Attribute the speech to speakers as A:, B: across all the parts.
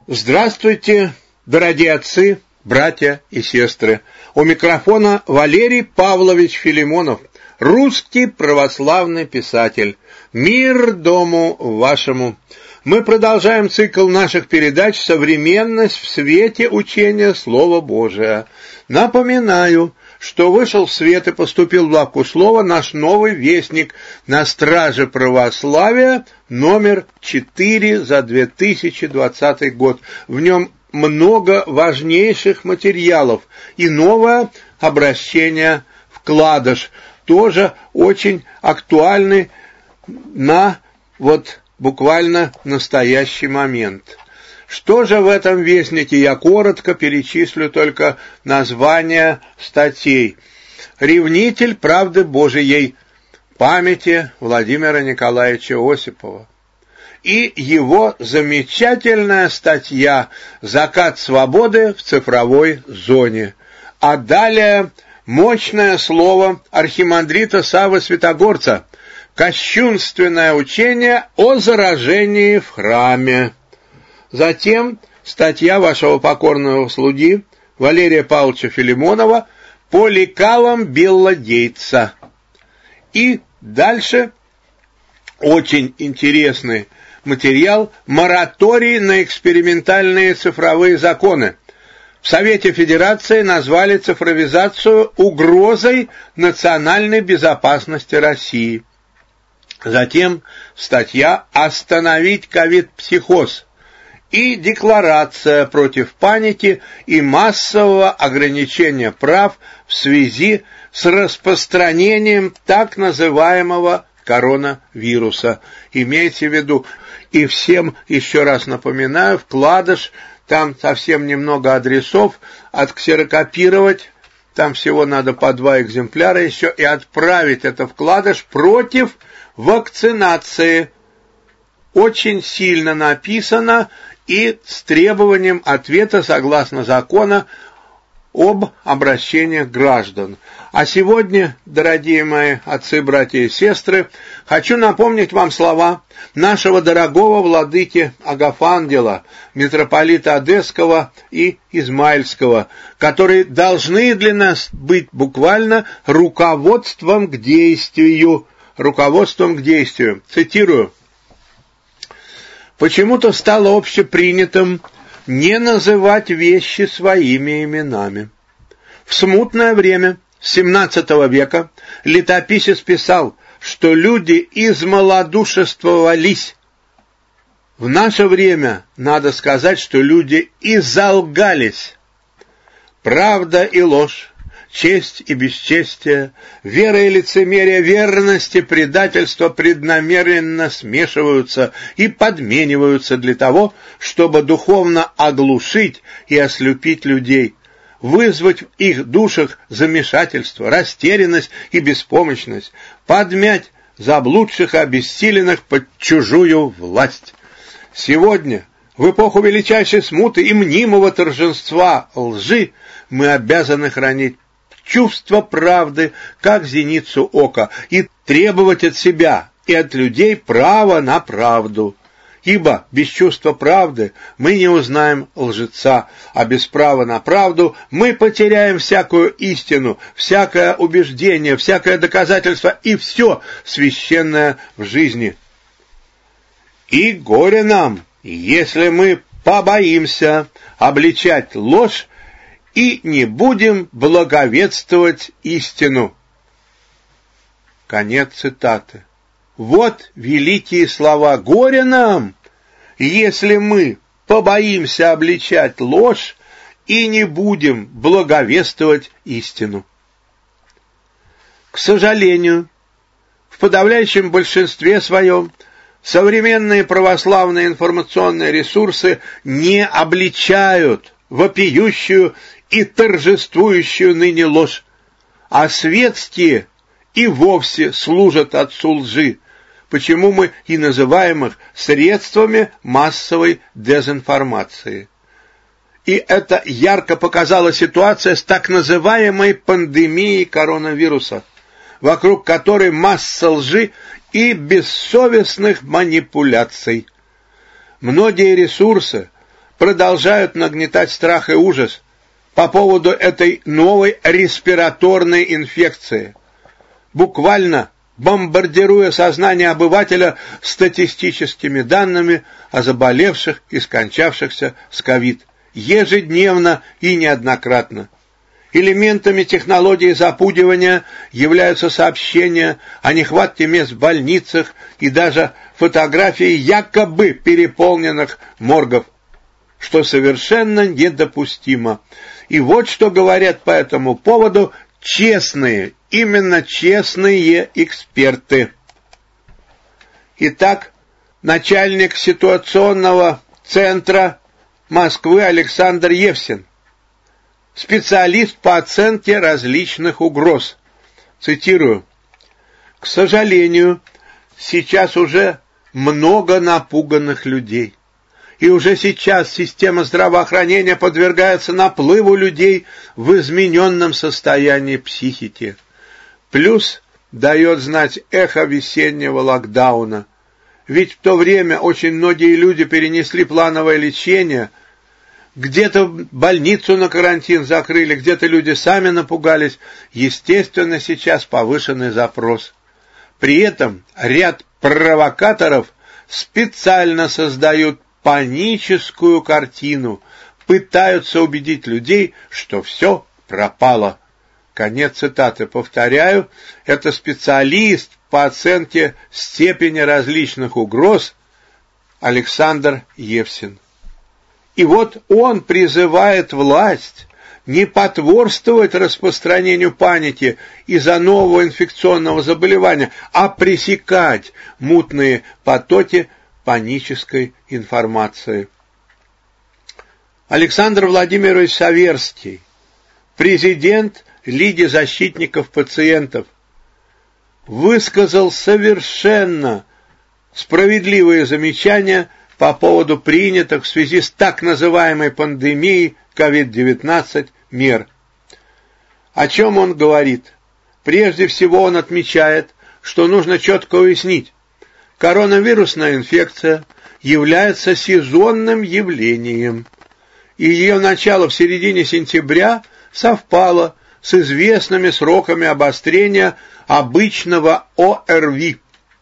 A: Здравствуйте, дорогие отцы, братья и сестры. У микрофона Валерий Павлович Филимонов, русский православный писатель. Мир дому вашему. Мы продолжаем цикл наших передач «Современность в свете учения Слова Божия». Напоминаю, что вышел в свет и поступил в лавку слова наш новый вестник «На страже православия» номер 4 за 2020 год. В нем много важнейших материалов и новое обращение «Вкладыш», тоже очень актуальный на буквально настоящий момент. Что же в этом вестнике? Я коротко перечислю только названия статей. «Ревнитель правды Божией» памяти Владимира Николаевича Осипова. И его замечательная статья «Закат свободы в цифровой зоне». А далее мощное слово архимандрита Саввы Святогорца «Кощунственное учение о заражении в храме». Затем статья вашего покорного слуги Валерия Павловича Филимонова «По лекалам Билла Гейтса». И дальше очень интересный материал «Мораторий на экспериментальные цифровые законы». В Совете Федерации назвали цифровизацию угрозой национальной безопасности России. Затем статья «Остановить ковид-психоз» и декларация против паники и массового ограничения прав в связи с распространением так называемого коронавируса. Имейте в виду, и всем еще раз напоминаю, вкладыш, там совсем немного адресов, отксерокопировать, там всего надо по 2 экземпляра еще, и отправить это вкладыш против вакцинации. Очень сильно написано и с требованием ответа согласно закона об обращениях граждан. А сегодня, дорогие мои отцы, братья и сестры, хочу напомнить вам слова нашего дорогого владыки Агафангела, митрополита Одесского и Измаильского, которые должны для нас быть буквально руководством к действию. Цитирую. «Почему-то стало общепринятым не называть вещи своими именами. В смутное время XVII века летописец писал, что люди измалодушествовались. В наше время надо сказать, что люди изолгались. Правда и ложь, честь и бесчестие, вера и лицемерие, верность и предательство преднамеренно смешиваются и подмениваются для того, чтобы духовно оглушить и ослепить людей, вызвать в их душах замешательство, растерянность и беспомощность, подмять заблудших и обессиленных под чужую власть. Сегодня, в эпоху величайшей смуты и мнимого торжества лжи, мы обязаны хранить чувство правды, как зеницу ока, и требовать от себя и от людей права на правду. Ибо без чувства правды мы не узнаем лжеца, а без права на правду мы потеряем всякую истину, всякое убеждение, всякое доказательство и все священное в жизни. И горе нам, если мы побоимся обличать ложь и не будем благовествовать истину». Конец цитаты. Вот великие слова. Горе нам, если мы побоимся обличать ложь и не будем благовествовать истину. К сожалению, в подавляющем большинстве своем современные православные информационные ресурсы не обличают вопиющую и торжествующую ныне ложь, а светские и вовсе служат отцу лжи, почему мы и называем их средствами массовой дезинформации. И это ярко показала ситуация с так называемой пандемией коронавируса, вокруг которой масса лжи и бессовестных манипуляций. Многие ресурсы продолжают нагнетать страх и ужас по поводу этой новой респираторной инфекции, буквально бомбардируя сознание обывателя статистическими данными о заболевших и скончавшихся с ковид ежедневно и неоднократно. Элементами технологии запугивания являются сообщения о нехватке мест в больницах и даже фотографии якобы переполненных моргов, что совершенно недопустимо. И вот что говорят по этому поводу честные, именно честные эксперты. Итак, начальник ситуационного центра Москвы Александр Евсин, специалист по оценке различных угроз. Цитирую: «К сожалению, сейчас уже много напуганных людей. И уже сейчас система здравоохранения подвергается наплыву людей в измененном состоянии психики. Плюс дает знать эхо весеннего локдауна. Ведь в то время очень многие люди перенесли плановое лечение, где-то больницу на карантин закрыли, где-то люди сами напугались. Естественно, сейчас повышенный запрос. При этом ряд провокаторов специально создают паническую картину, пытаются убедить людей, что все пропало». Конец цитаты. Повторяю, это специалист по оценке степени различных угроз Александр Евсин. И вот он призывает власть не потворствовать распространению паники из-за нового инфекционного заболевания, а пресекать мутные потоки панической информации. Александр Владимирович Саверский, президент Лиги защитников пациентов, высказал совершенно справедливые замечания по поводу принятых в связи с так называемой пандемией COVID-19 мер. О чем он говорит? Прежде всего он отмечает, что нужно четко уяснить: коронавирусная инфекция является сезонным явлением, и ее начало в середине сентября совпало с известными сроками обострения обычного ОРВИ.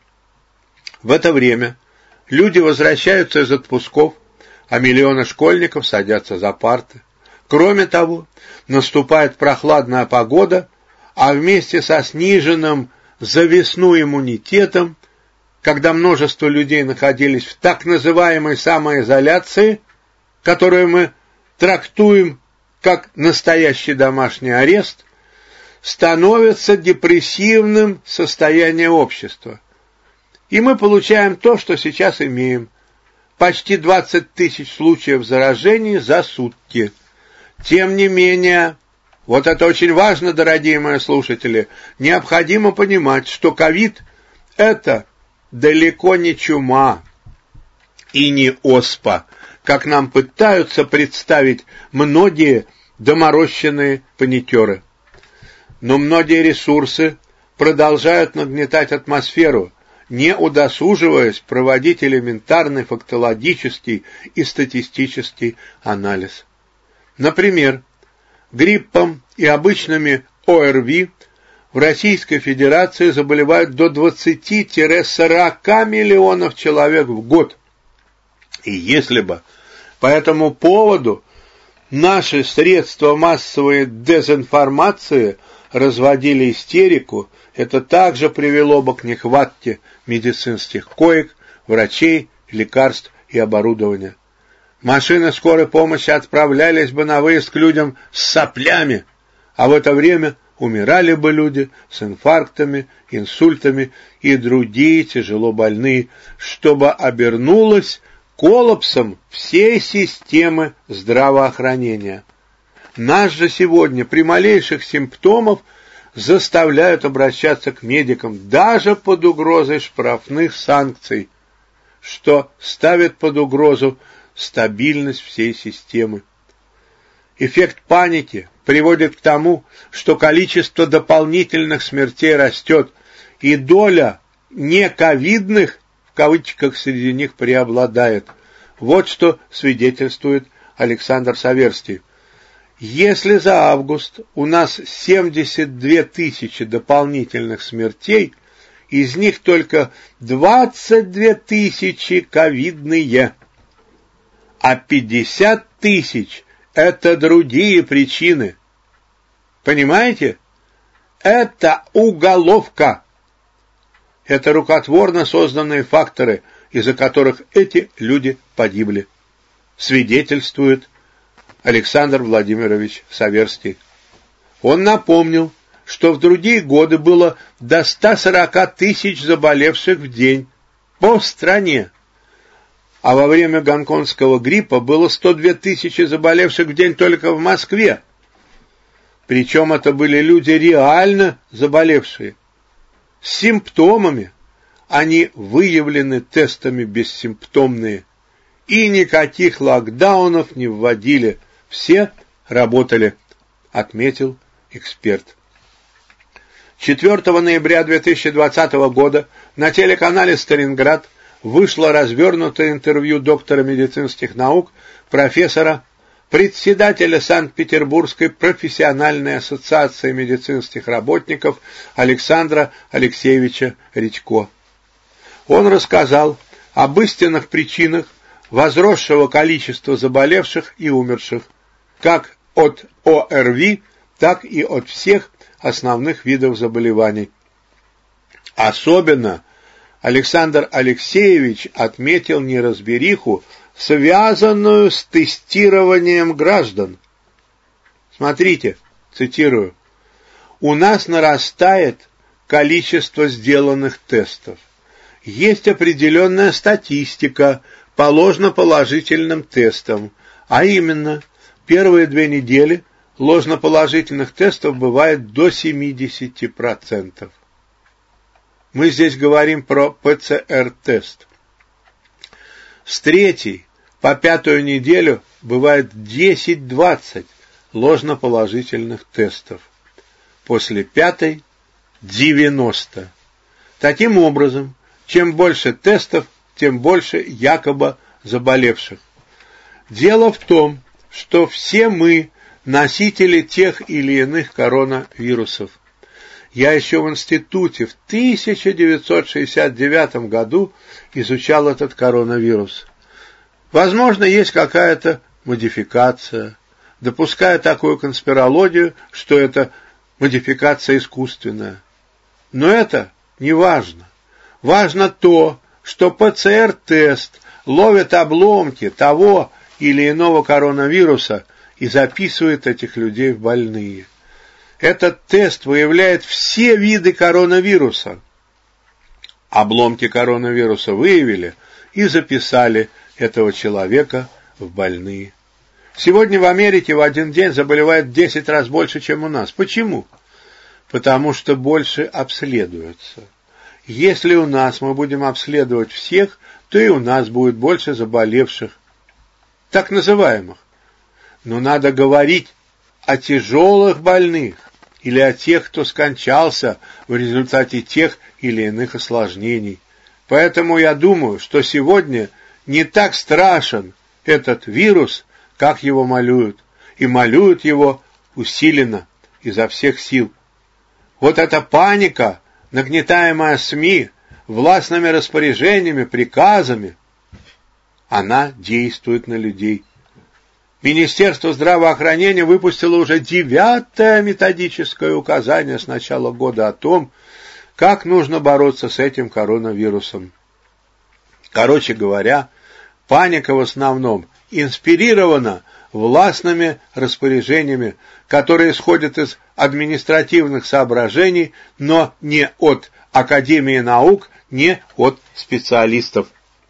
A: В это время люди возвращаются из отпусков, а миллионы школьников садятся за парты. Кроме того, наступает прохладная погода, а вместе со сниженным за весну иммунитетом, когда множество людей находились в так называемой самоизоляции, которую мы трактуем как настоящий домашний арест, становится депрессивным состояние общества. И мы получаем то, что сейчас имеем. Почти 20 тысяч случаев заражений за сутки. Тем не менее, вот это очень важно, дорогие мои слушатели, необходимо понимать, что ковид – это далеко не чума и не оспа, как нам пытаются представить многие доморощенные паникеры. Но многие ресурсы продолжают нагнетать атмосферу, не удосуживаясь проводить элементарный фактологический и статистический анализ. Например, гриппом и обычными ОРВИ в Российской Федерации заболевают до 20-40 миллионов человек в год. И если бы по этому поводу наши средства массовой дезинформации разводили истерику, это также привело бы к нехватке медицинских коек, врачей, лекарств и оборудования. Машины скорой помощи отправлялись бы на выезд к людям с соплями, а в это время умирали бы люди с инфарктами, инсультами и другие тяжело больные, чтобы обернулось коллапсом всей системы здравоохранения. Нас же сегодня при малейших симптомах заставляют обращаться к медикам даже под угрозой штрафных санкций, что ставит под угрозу стабильность всей системы. Эффект паники приводит к тому, что количество дополнительных смертей растет, и доля нековидных в кавычках среди них преобладает. Вот что свидетельствует Александр Саверстий. Если за август у нас 72 тысячи дополнительных смертей, из них только 22 тысячи ковидные, а 50 тысяч – это другие причины. Понимаете? Это уголовка. Это рукотворно созданные факторы, из-за которых эти люди погибли, свидетельствует Александр Владимирович Саверстий. Он напомнил, что в другие годы было до 140 тысяч заболевших в день по стране, а во время гонконгского гриппа было 102 тысячи заболевших в день только в Москве. Причем это были люди реально заболевшие, с симптомами. Они выявлены тестами бессимптомные, и никаких локдаунов не вводили. Все работали, отметил эксперт. 4 ноября 2020 года на телеканале «Сталинград» вышло развернутое интервью доктора медицинских наук, профессора, председателя Санкт-Петербургской профессиональной ассоциации медицинских работников Александра Алексеевича Редько. Он рассказал об истинных причинах возросшего количества заболевших и умерших, как от ОРВИ, так и от всех основных видов заболеваний. Особенно Александр Алексеевич отметил неразбериху, связанную с тестированием граждан. Смотрите, цитирую: «У нас нарастает количество сделанных тестов. Есть определенная статистика по ложноположительным тестам, а именно, первые 2 недели ложноположительных тестов бывает до 70%. Мы здесь говорим про ПЦР-тест. С 3 по 5 неделю бывает 10-20 ложноположительных тестов. После 5 – 90. Таким образом, чем больше тестов, тем больше якобы заболевших. Дело в том, что все мы носители тех или иных коронавирусов. Я еще в институте в 1969 году изучал этот коронавирус. Возможно, есть какая-то модификация, допуская такую конспирологию, что это модификация искусственная. Но это не важно. Важно то, что ПЦР-тест ловит обломки того или иного коронавируса и записывает этих людей в больные. Этот тест выявляет все виды коронавируса. Обломки коронавируса выявили и записали этого человека в больные. Сегодня в Америке в один день заболевает в 10 раз больше, чем у нас. Почему? Потому что больше обследуются. Если у нас мы будем обследовать всех, то и у нас будет больше заболевших, так называемых. Но надо говорить о тяжелых больных или о тех, кто скончался в результате тех или иных осложнений. Поэтому я думаю, что сегодня не так страшен этот вирус, как его малюют, и малюют его усиленно, изо всех сил. Вот эта паника, нагнетаемая СМИ, властными распоряжениями, приказами, она действует на людей. Министерство здравоохранения выпустило уже 9-е методическое указание с начала года о том, как нужно бороться с этим коронавирусом. Короче говоря, паника в основном инспирирована властными распоряжениями, которые исходят из административных соображений, но не от Академии наук, не от специалистов.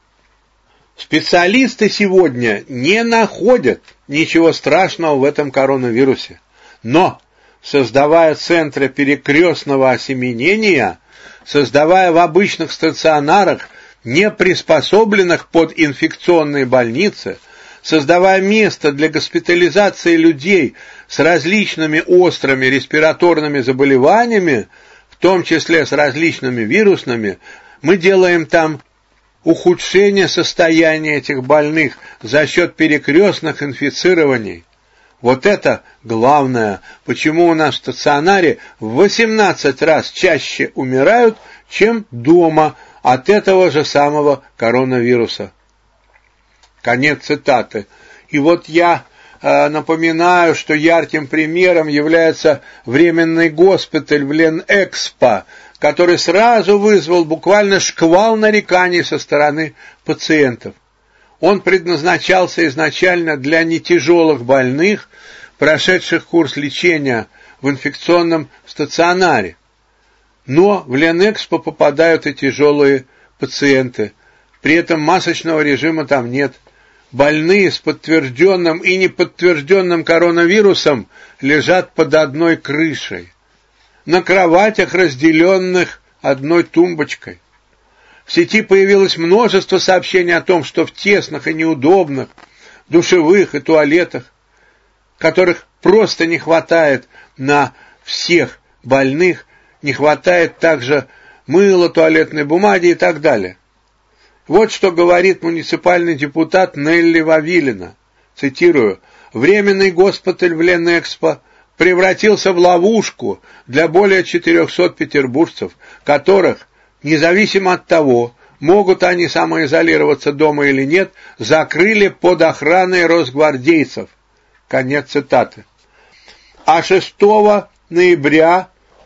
A: Специалисты сегодня не находят ничего страшного в этом коронавирусе, но, создавая центры перекрестного осеменения, создавая в обычных стационарах, не приспособленных под инфекционные больницы, создавая место для госпитализации людей с различными острыми респираторными заболеваниями, в том числе с различными вирусными, мы делаем там ухудшение состояния этих больных за счет перекрестных инфицирований. Вот это главное, почему у нас в стационаре в 18 раз чаще умирают, чем дома от этого же самого коронавируса. Конец цитаты. И вот я напоминаю, что ярким примером является временный госпиталь в Ленэкспо, который сразу вызвал буквально шквал нареканий со стороны пациентов. Он предназначался изначально для нетяжелых больных, прошедших курс лечения в инфекционном стационаре. Но в Ленэкспо попадают и тяжелые пациенты. При этом масочного режима там нет. Больные с подтвержденным и неподтвержденным коронавирусом лежат под одной крышей, на кроватях, разделенных одной тумбочкой. В сети появилось множество сообщений о том, что в тесных и неудобных душевых и туалетах, которых просто не хватает на всех больных, не хватает также мыла, туалетной бумаги и так далее. Вот что говорит муниципальный депутат Нелли Вавилина. Цитирую: «Временный госпиталь в Ленэкспо превратился в ловушку для более 400 петербуржцев, которых, независимо от того, могут они самоизолироваться дома или нет, закрыли под охраной росгвардейцев». Конец цитаты. А 6 ноября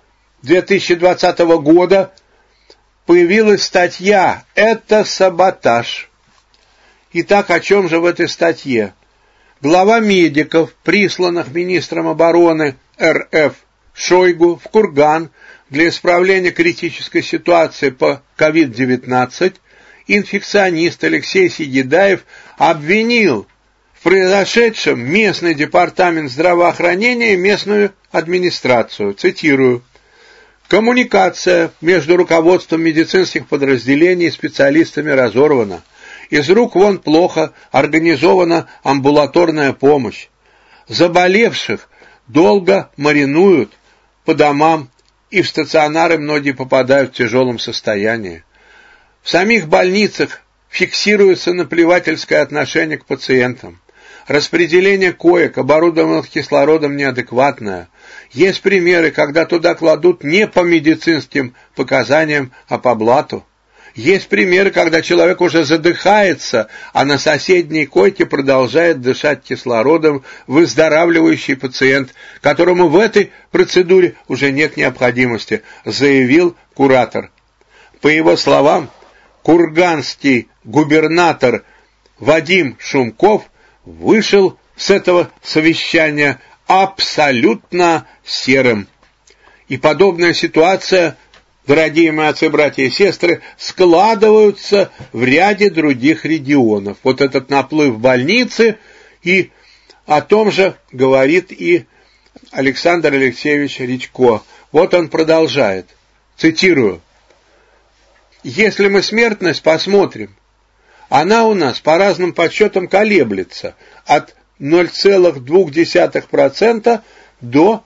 A: 2020 года появилась статья «Это саботаж». Итак, о чем же в этой статье? Глава медиков, присланных министром обороны РФ Шойгу в Курган для исправления критической ситуации по COVID-19, инфекционист Алексей Сигидаев обвинил в произошедшем местный департамент здравоохранения и местную администрацию. Цитирую: «Коммуникация между руководством медицинских подразделений и специалистами разорвана. Из рук вон плохо организована амбулаторная помощь. Заболевших долго маринуют по домам, и в стационары многие попадают в тяжелом состоянии. В самих больницах фиксируется наплевательское отношение к пациентам. Распределение коек, оборудованных кислородом, неадекватное. Есть примеры, когда туда кладут не по медицинским показаниям, а по блату. Есть примеры, когда человек уже задыхается, а на соседней койке продолжает дышать кислородом выздоравливающий пациент, которому в этой процедуре уже нет необходимости», заявил куратор. По его словам, курганский губернатор Вадим Шумков вышел с этого совещания абсолютно серым. И подобная ситуация, дорогие мои отцы, братья и сестры, складываются в ряде других регионов. Вот этот наплыв в больницы, и о том же говорит и Александр Алексеевич Ричко. Вот он продолжает. Цитирую: «Если мы смертность посмотрим, она у нас по разным подсчетам колеблется от 0,2% до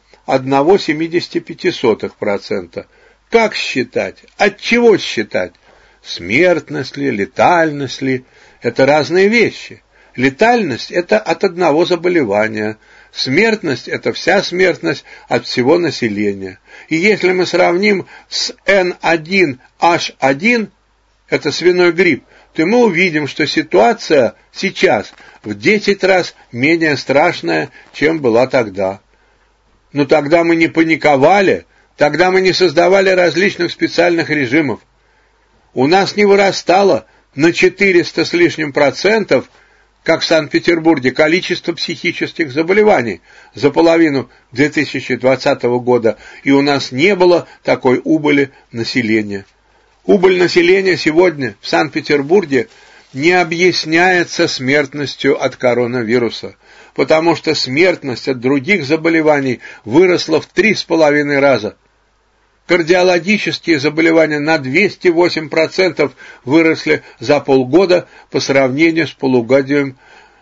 A: 1,75%. Как считать? От чего считать? Смертность ли, летальность ли? Это разные вещи. Летальность – это от одного заболевания. Смертность – это вся смертность от всего населения. И если мы сравним с N1H1, это свиной грипп, то мы увидим, что ситуация сейчас в 10 раз менее страшная, чем была тогда. Но тогда мы не паниковали, тогда мы не создавали различных специальных режимов. У нас не вырастало на 400 с лишним %, как в Санкт-Петербурге, количество психических заболеваний за половину 2020 года, и у нас не было такой убыли населения. Убыль населения сегодня в Санкт-Петербурге не объясняется смертностью от коронавируса, потому что смертность от других заболеваний выросла в 3,5 раза. Кардиологические заболевания на 208% выросли за полгода по сравнению с полугодием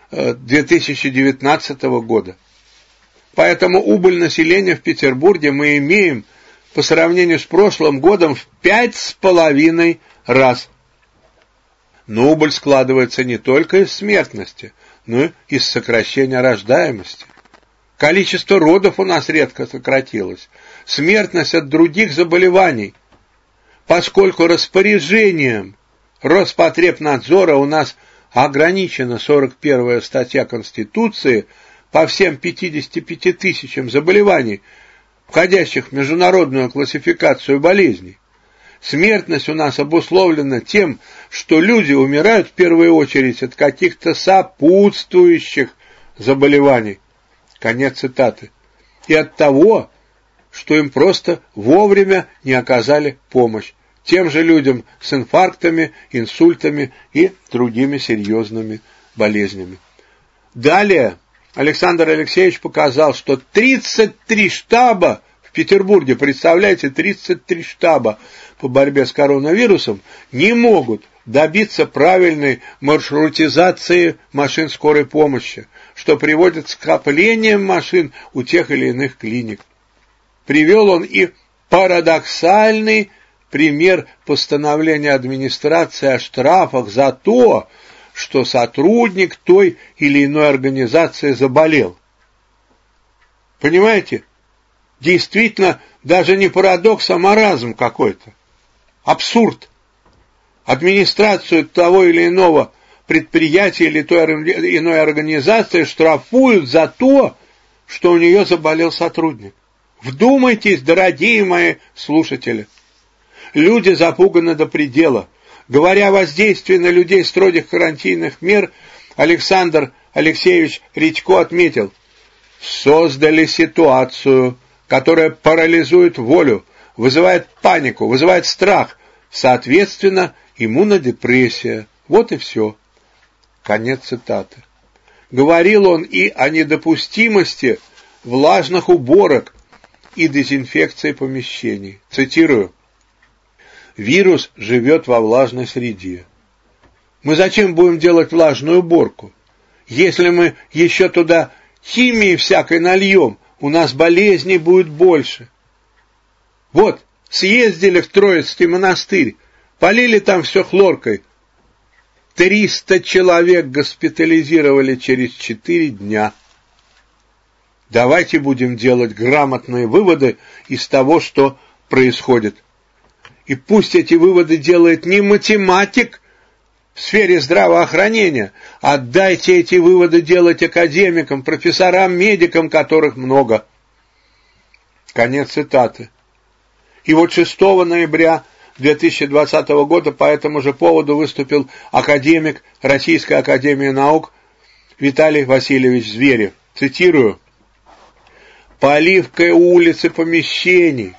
A: 2019 года. Поэтому убыль населения в Петербурге мы имеем по сравнению с прошлым годом в 5,5 раз. но убыль складывается не только из смертности, но и из сокращения рождаемости. Количество родов у нас редко сократилось, смертность от других заболеваний, поскольку распоряжением Роспотребнадзора у нас ограничена 41-я статья Конституции по всем 55 тысячам заболеваний, входящих в международную классификацию болезней. Смертность у нас обусловлена тем, что люди умирают в первую очередь от каких-то сопутствующих заболеваний. Конец цитаты. И от того, что им просто вовремя не оказали помощь. Тем же людям с инфарктами, инсультами и другими серьезными болезнями. Далее Александр Алексеевич показал, что 33 штаба в Петербурге, представляете, 33 штаба по борьбе с коронавирусом не могут добиться правильной маршрутизации машин скорой помощи, что приводит к скоплениям машин у тех или иных клиник. Привел он и парадоксальный пример постановления администрации о штрафах за то, что сотрудник той или иной организации заболел. Понимаете? Действительно, даже не парадокс, а маразм какой-то. Абсурд. Администрацию того или иного предприятия или той иной организации штрафуют за то, что у нее заболел сотрудник. Вдумайтесь, дорогие мои слушатели. Люди запуганы до предела. Говоря о воздействии на людей строгих карантинных мер, Александр Алексеевич Редько отметил: создали ситуацию, которая парализует волю, вызывает панику, вызывает страх, соответственно, иммунодепрессия. Вот и все. Конец цитаты. Говорил он и о недопустимости влажных уборок и дезинфекции помещений. Цитирую: «Вирус живет во влажной среде. Мы зачем будем делать влажную уборку? Если мы еще туда химии всякой нальем, у нас болезней будет больше. Вот, съездили в Троицкий монастырь, полили там все хлоркой. 300 человек госпитализировали через 4 дня. Давайте будем делать грамотные выводы из того, что происходит. И пусть эти выводы делает не математик в сфере здравоохранения, а дайте эти выводы делать академикам, профессорам, медикам, которых много». Конец цитаты. И вот 6 ноября 2020 года по этому же поводу выступил академик Российской академии наук Виталий Васильевич Зверев. Цитирую: «Поливкой улиц и помещений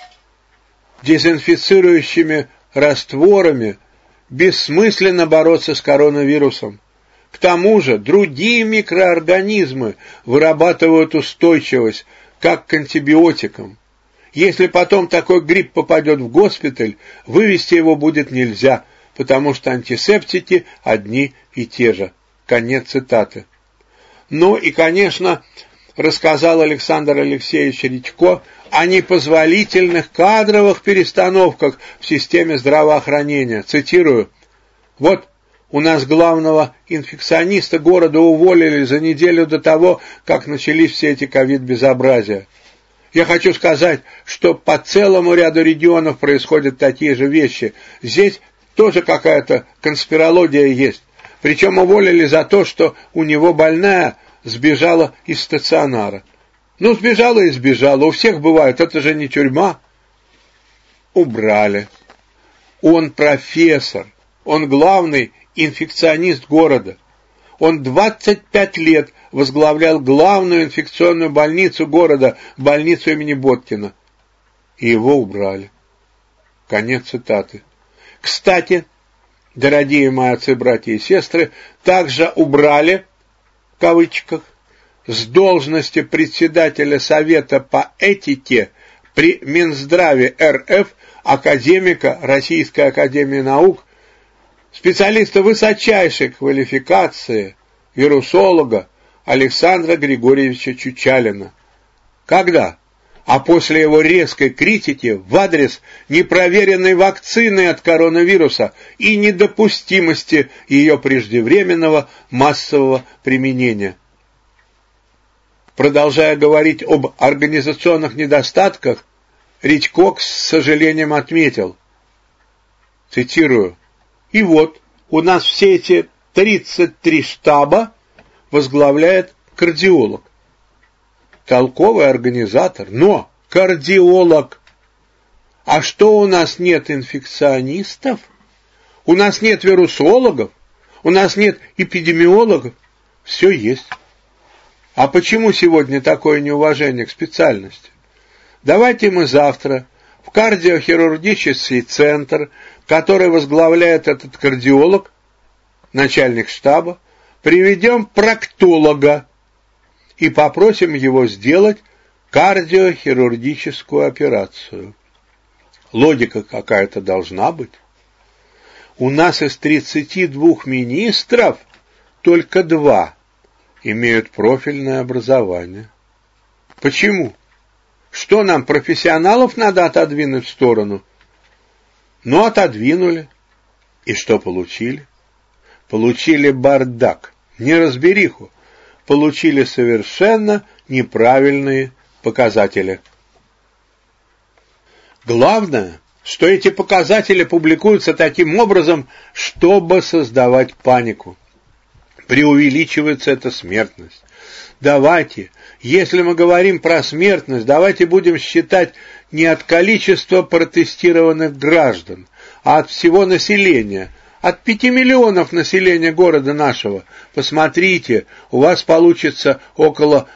A: дезинфицирующими растворами бессмысленно бороться с коронавирусом. К тому же другие микроорганизмы вырабатывают устойчивость как к антибиотикам. Если потом такой грипп попадет в госпиталь, вывести его будет нельзя, потому что антисептики одни и те же». Конец цитаты. Ну и, конечно, рассказал Александр Алексеевич Редько о непозволительных кадровых перестановках в системе здравоохранения. Цитирую: «Вот у нас главного инфекциониста города уволили за неделю до того, как начались все эти ковид-безобразия. Я хочу сказать, что по целому ряду регионов происходят такие же вещи. Здесь тоже какая-то конспирология есть. Причем уволили за то, что у него больная сбежала из стационара. Ну, сбежала и сбежала. У всех бывает. Это же не тюрьма». Убрали. Он профессор. Он главный инфекционист города. Он 25 лет возглавлял главную инфекционную больницу города, больницу имени Боткина. И его убрали. Конец цитаты. Кстати, дорогие мои отцы, братья и сестры, также убрали, в кавычках, с должности председателя Совета по этике при Минздраве РФ академика Российской академии наук, специалиста высочайшей квалификации, вирусолога Александра Григорьевича Чучалина. Когда? а после его резкой критики в адрес непроверенной вакцины от коронавируса и недопустимости ее преждевременного массового применения. Продолжая говорить об организационных недостатках, Редько с сожалением отметил, цитирую, «И вот у нас все эти 33 штаба возглавляет кардиолог. Толковый организатор, но кардиолог. А что у нас нет инфекционистов? У нас нет вирусологов? У нас нет эпидемиологов? Все есть. А почему сегодня такое неуважение к специальности? Давайте мы завтра в кардиохирургический центр, который возглавляет этот кардиолог, начальник штаба, приведем проктолога и попросим его сделать кардиохирургическую операцию. Логика какая-то должна быть. У нас из 32 министров только 2 имеют профильное образование. Почему? Что нам, профессионалов, надо отодвинуть в сторону? Ну, отодвинули. И что получили? Получили бардак, неразбериху. Получили совершенно неправильные показатели. Главное, что эти показатели публикуются таким образом, чтобы создавать панику. Преувеличивается эта смертность. Давайте, если мы говорим про смертность, давайте будем считать не от количества протестированных граждан, а от всего населения. От 5 миллионов населения города нашего. Посмотрите, у вас получится около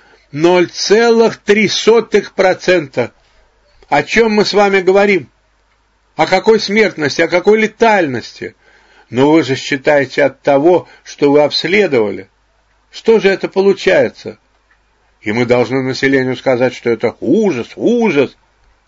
A: 0,03%. О чем мы с вами говорим? О какой смертности, о какой летальности? Но вы же считаете от того, что вы обследовали. Что же это получается? И мы должны населению сказать, что это ужас, ужас.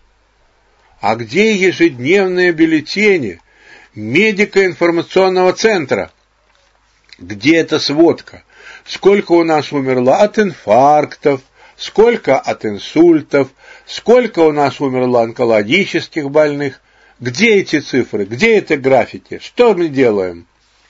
A: А где ежедневные бюллетени медико-информационного центра? Где эта сводка? Сколько у нас умерло от инфарктов, сколько от инсультов, сколько у нас умерло онкологических больных? Где эти цифры? Где это графики? Что мы делаем?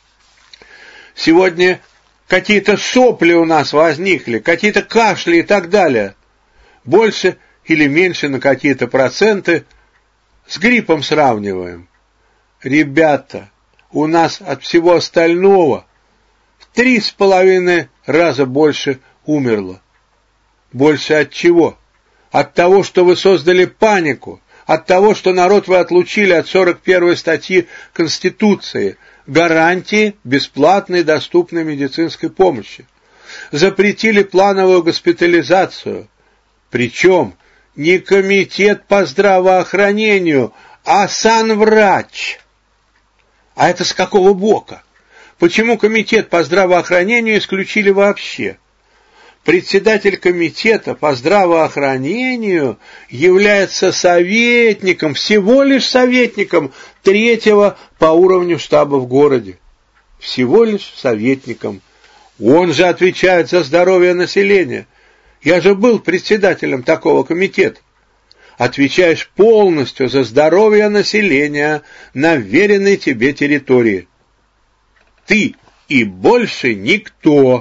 A: Сегодня какие-то сопли у нас возникли, какие-то кашли и так далее. Больше или меньше на какие-то проценты с гриппом сравниваем. Ребята, у нас от всего остального в 3,5 раза больше умерло. Больше от чего? От того, что вы создали панику, от того, что народ вы отлучили от 41 статьи Конституции, гарантии бесплатной доступной медицинской помощи. Запретили плановую госпитализацию. Причем не комитет по здравоохранению, а санврач. А это с какого бока? Почему комитет по здравоохранению исключили вообще? Председатель комитета по здравоохранению является советником, всего лишь советником 3-го по уровню штаба в городе. Всего лишь советником. Он же отвечает за здоровье населения. Я же был председателем такого комитета. Отвечаешь полностью за здоровье населения на вверенной тебе территории. Ты и больше никто.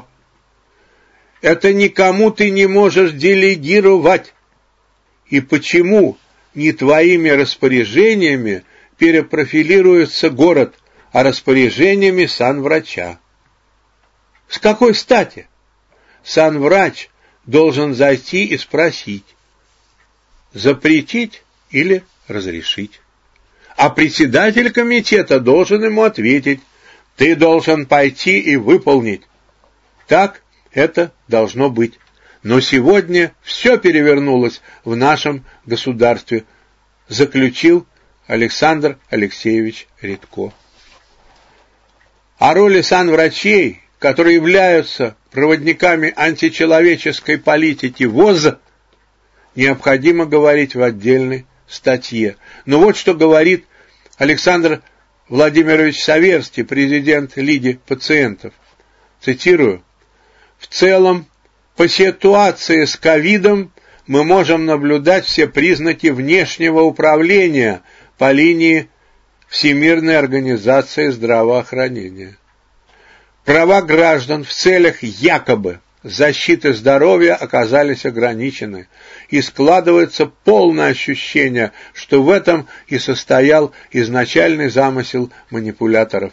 A: Это никому ты не можешь делегировать. И почему не твоими распоряжениями перепрофилируется город, а распоряжениями санврача? С какой стати? Санврач должен зайти и спросить, запретить или разрешить. А председатель комитета должен ему ответить, ты должен пойти и выполнить. Так это должно быть. Но сегодня все перевернулось в нашем государстве, заключил Александр Алексеевич Редько. О роли санврачей, которые являются проводниками античеловеческой политики ВОЗ, необходимо говорить в отдельной статье. Но вот что говорит Александр Владимирович Саверский, президент Лиги пациентов. Цитирую. В целом, по ситуации с ковидом мы можем наблюдать все признаки внешнего управления по линии Всемирной организации здравоохранения. Права граждан в целях якобы защиты здоровья оказались ограничены, и складывается полное ощущение, что в этом и состоял изначальный замысел манипуляторов.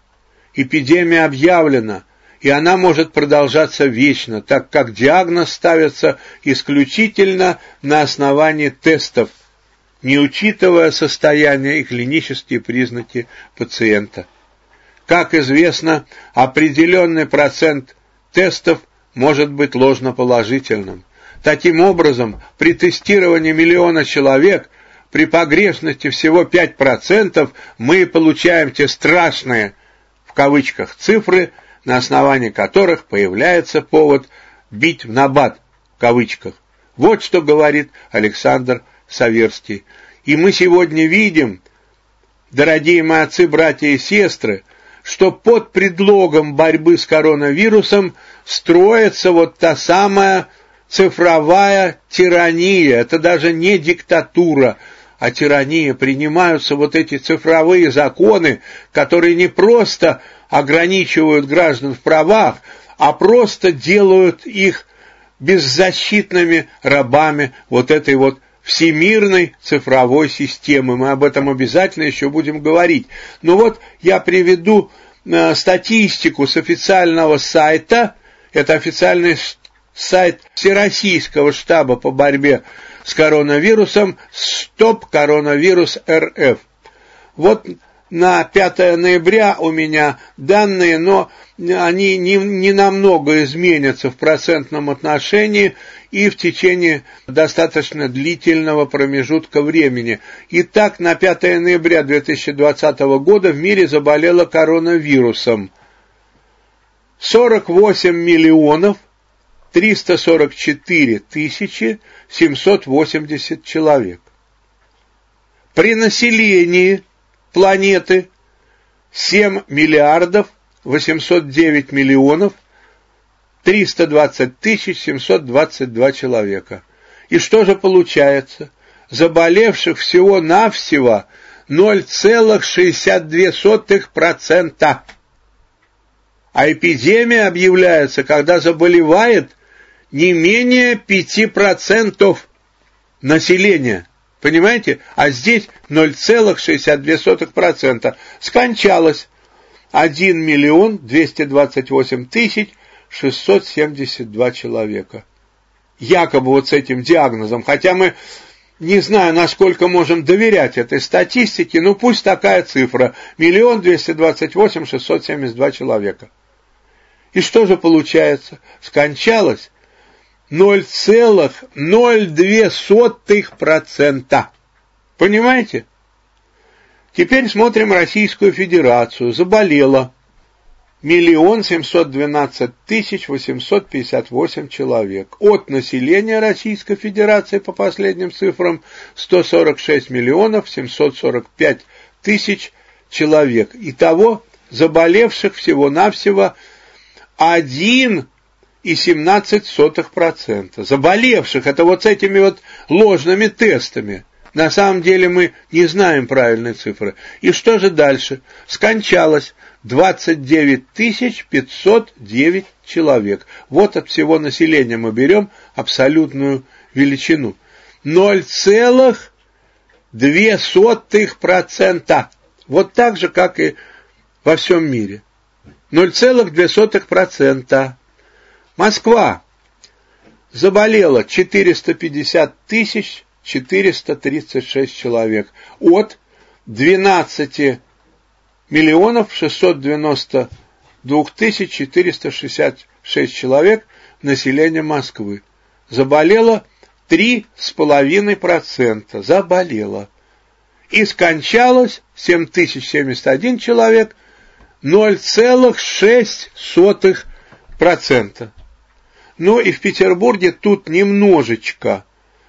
A: Эпидемия объявлена, и она может продолжаться вечно, так как диагноз ставится исключительно на основании тестов, не учитывая состояние и клинические признаки пациента. Как известно, определенный процент тестов может быть ложноположительным. Таким образом, при тестировании 1 миллиона человек при погрешности всего 5% мы получаем те страшные, в кавычках, цифры, на основании которых появляется повод бить в набат, в кавычках. Вот что говорит Александр Саверский. И мы сегодня видим, дорогие мои отцы, братья и сестры, что под предлогом борьбы с коронавирусом строится вот та самая цифровая тирания. Это даже не диктатура, а тирания. Принимаются вот эти цифровые законы, которые не просто ограничивают граждан в правах, а просто делают их беззащитными рабами вот этой вот всемирной цифровой системы. Мы об этом обязательно еще будем говорить. Но вот я приведу статистику с официального сайта. Это официальный сайт Всероссийского штаба по борьбе с коронавирусом «Стоп Коронавирус РФ». Вот на 5 ноября у меня данные, но они не намного изменятся в процентном отношении и в течение достаточно длительного промежутка времени. Итак, на 5 ноября 2020 года в мире заболело коронавирусом 48 миллионов 344 тысячи 780 человек. При населении планеты 7 миллиардов 809 миллионов 320 тысяч 722 человека. И что же получается? Заболевших всего-навсего 0,62%. А эпидемия объявляется, когда заболевает не менее 5% населения. Понимаете? А здесь 0,62%. Скончалось 1 миллион 228 тысяч 672 человека. Якобы вот с этим диагнозом. Хотя мы не знаю, насколько можем доверять этой статистике, но пусть такая цифра. 1 228 672 человека. И что же получается? Скончалось 0,02%. Понимаете? Теперь смотрим Российскую Федерацию. Заболело 1 712 858 человек. От населения Российской Федерации, по последним цифрам, 146 миллионов 745 тысяч человек. Итого заболевших всего-навсего 1,17%. Заболевших, это вот с этими вот ложными тестами. На самом деле мы не знаем правильной цифры. И что же дальше? Скончалось 29 509 человек. Вот от всего населения мы берем абсолютную величину. 0,02%. Вот так же, как и во всем мире. 0,02%. Москва заболела 450 436 человек. От 12 миллионов 692 466 человек населения Москвы. Заболело 3,5%. Заболело. И скончалось 7071 человек, 0,6%. Ну и в Петербурге тут немножечко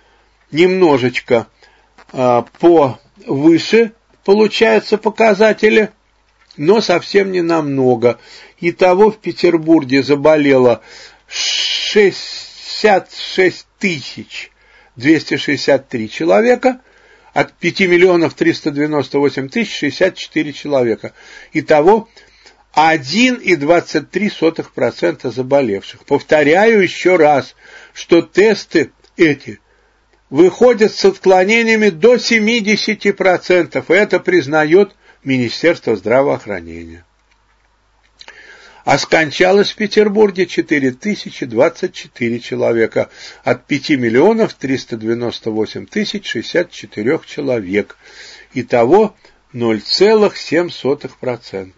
A: повыше получаются показатели, но совсем не намного. Итого в Петербурге заболело 66 263 человека, от 5 миллионов 398 тысяч 64 человека. Итого 1,23% заболевших. Повторяю еще раз, что тесты эти выходят с отклонениями до 70%, и это признает Министерство здравоохранения. А скончалось в Петербурге 4024 человека, от 5 миллионов 398 тысяч 64 человек. Итого 0,7%.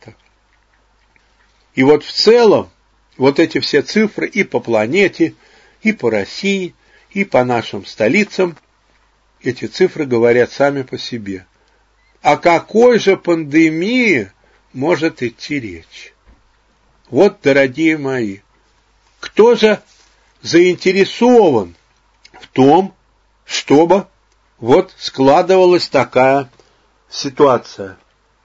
A: И вот в целом, вот эти все цифры и по планете, и по России, и по нашим столицам, эти цифры говорят сами по себе. О какой же пандемии может идти речь? Вот, дорогие мои, кто же заинтересован в том, чтобы вот складывалась такая ситуация?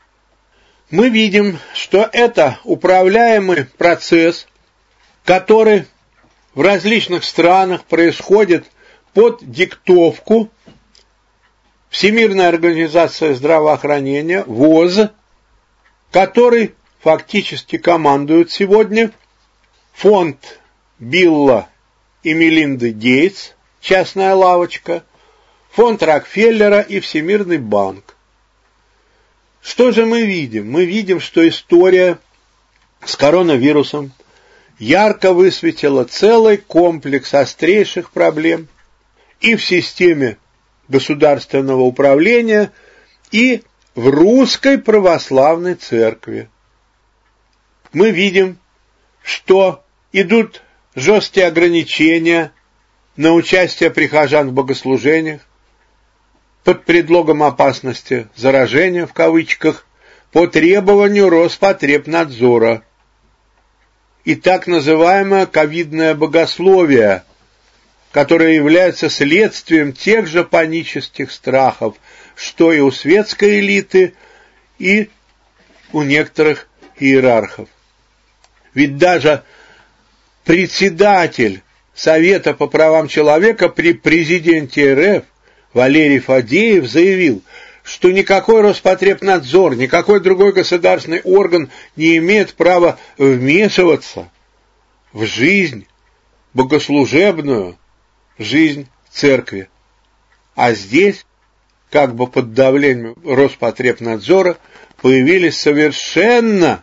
A: Мы видим, что это управляемый процесс, который в различных странах происходит под диктовку Всемирной организации здравоохранения, ВОЗ, который фактически командует сегодня фонд Билла и Мелинды Гейтс, частная лавочка, фонд Рокфеллера и Всемирный банк. Что же мы видим? Мы видим, что история с коронавирусом ярко высветила целый комплекс острейших проблем и в системе государственного управления, и в Русской Православной Церкви. Мы видим, что идут жесткие ограничения на участие прихожан в богослужениях под предлогом опасности заражения, в кавычках, по требованию Роспотребнадзора. И так называемое ковидное богословие, которое является следствием тех же панических страхов, что и у светской элиты, и у некоторых иерархов. Ведь даже председатель Совета по правам человека при президенте РФ Валерий Фадеев заявил, что никакой Роспотребнадзор, никакой другой государственный орган не имеет права вмешиваться в жизнь богослужебную, жизнь церкви. А здесь, как бы под давлением Роспотребнадзора, появились совершенно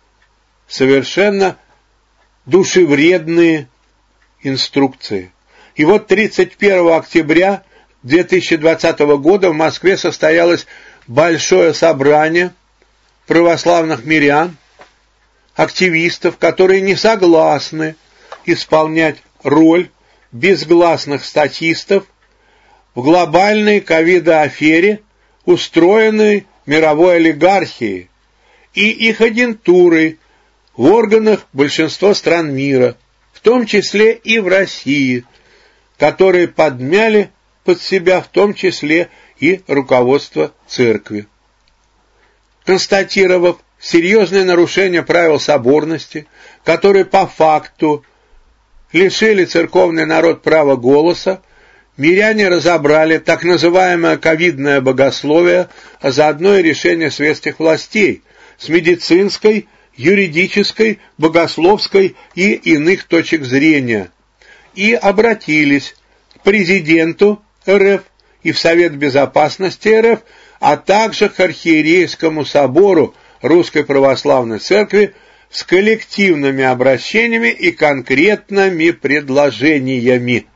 A: душевредные инструкции. И вот 31 октября 2020 года в Москве состоялось большое собрание православных мирян, активистов, которые не согласны исполнять роль безгласных статистов в глобальной ковид-афере, устроенной мировой олигархией и их агентурой в органах большинства стран мира, в том числе и в России, которые подмяли под себя в том числе и руководство церкви. Констатировав серьезные нарушения правил соборности, которые по факту лишили церковный народ права голоса, миряне разобрали так называемое ковидное богословие, а заодно и решение светских властей с медицинской, юридической, богословской и иных точек зрения, и обратились к президенту РФ и в Совет Безопасности РФ, а также к Архиерейскому собору Русской Православной Церкви с коллективными обращениями и конкретными предложениями.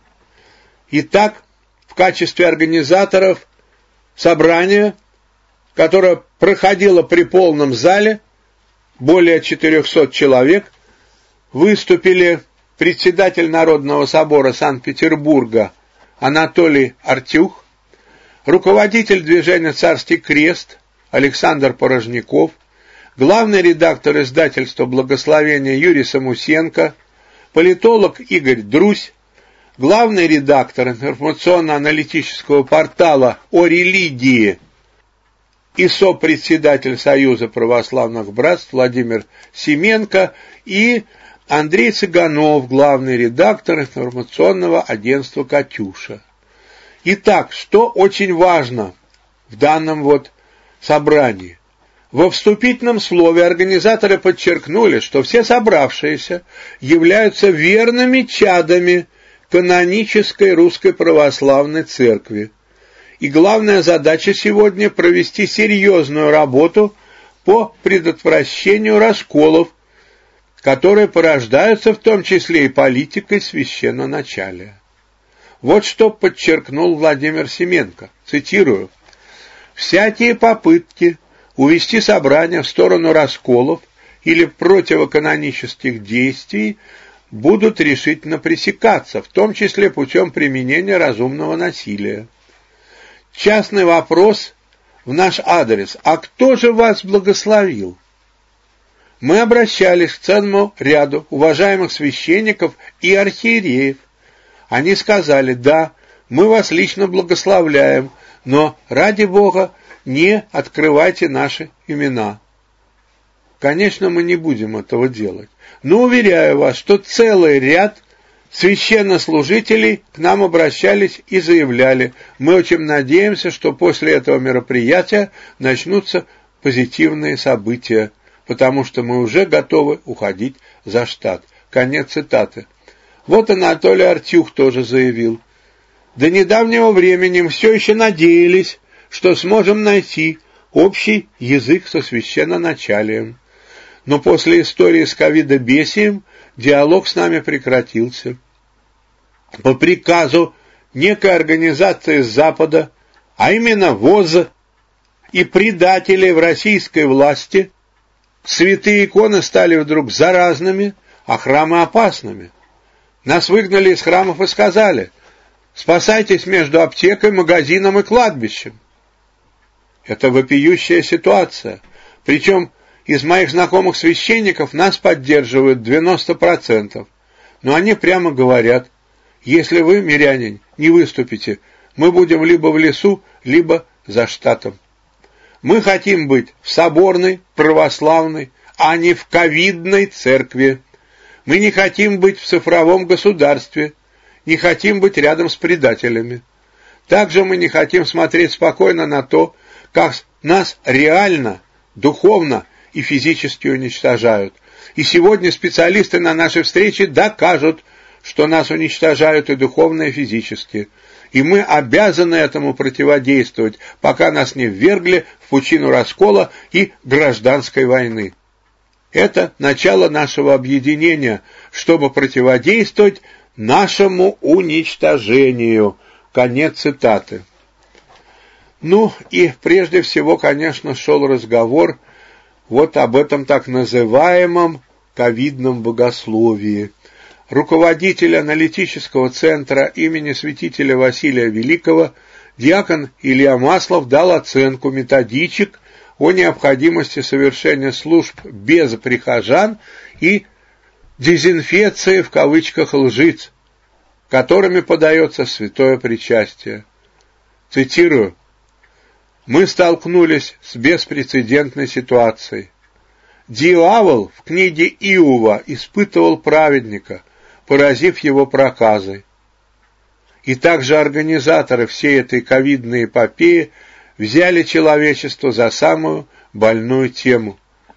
A: Итак, в качестве организаторов собрания, которое проходило при полном зале, более 400 человек, выступили председатель Народного собора Санкт-Петербурга Анатолий Артюх, руководитель движения «Царский крест» Александр Порожняков, главный редактор издательства «Благословение» Юрий Самусенко, политолог Игорь Друзь, главный редактор информационно-аналитического портала «О религии» и сопредседатель Союза православных братств Владимир Семенко и Андрей Цыганов, главный редактор информационного агентства «Катюша». Итак, что очень важно в данном собрании? Во вступительном слове организаторы подчеркнули, что все собравшиеся являются верными чадами канонической Русской Православной Церкви. И главная задача сегодня – провести серьезную работу по предотвращению расколов, которые порождаются в том числе и политикой священноначалия. Вот что подчеркнул Владимир Семенко, цитирую: «Всякие попытки увести собрание в сторону расколов или противоканонических действий будут решительно пресекаться, в том числе путем применения разумного насилия. Частный вопрос в наш адрес: а кто же вас благословил? Мы обращались к целому ряду уважаемых священников и архиереев. Они сказали: да, мы вас лично благословляем, но, ради Бога, не открывайте наши имена. Конечно, мы не будем этого делать, но уверяю вас, что целый ряд священнослужителей к нам обращались и заявляли: мы очень надеемся, что после этого мероприятия начнутся позитивные события, потому что мы уже готовы уходить за штат». Конец цитаты. Вот Анатолий Артюх тоже заявил: до недавнего времени мы все еще надеялись, что сможем найти общий язык со священноначалием. Но после истории с ковидобесием диалог с нами прекратился. По приказу некой организации с Запада, а именно ВОЗ и предателей в российской власти, святые иконы стали вдруг заразными, а храмы опасными. Нас выгнали из храмов и сказали: спасайтесь между аптекой, магазином и кладбищем. Это вопиющая ситуация. Причем из моих знакомых священников нас поддерживают 90%. Но они прямо говорят: если вы, мирянин, не выступите, мы будем либо в лесу, либо за штатом. Мы хотим быть в соборной, православной, а не в ковидной церкви. Мы не хотим быть в цифровом государстве, не хотим быть рядом с предателями. Также мы не хотим смотреть спокойно на то, как нас реально, духовно и физически уничтожают. И сегодня специалисты на нашей встрече докажут, что нас уничтожают и духовно, и физически. И мы обязаны этому противодействовать, пока нас не ввергли в пучину раскола и гражданской войны. Это начало нашего объединения, чтобы противодействовать нашему уничтожению. Конец цитаты. Ну и прежде всего, конечно, шел разговор об этом так называемом ковидном богословии. Руководитель аналитического центра имени святителя Василия Великого, диакон Илья Маслов, дал оценку методичек о необходимости совершения служб без прихожан и дезинфекции в кавычках лжиц, которыми подается святое причастие. Цитирую: «Мы столкнулись с беспрецедентной ситуацией. Дьявол в книге Иова испытывал праведника, поразив его проказой. И также организаторы всей этой ковидной эпопеи взяли человечество за самую больную тему.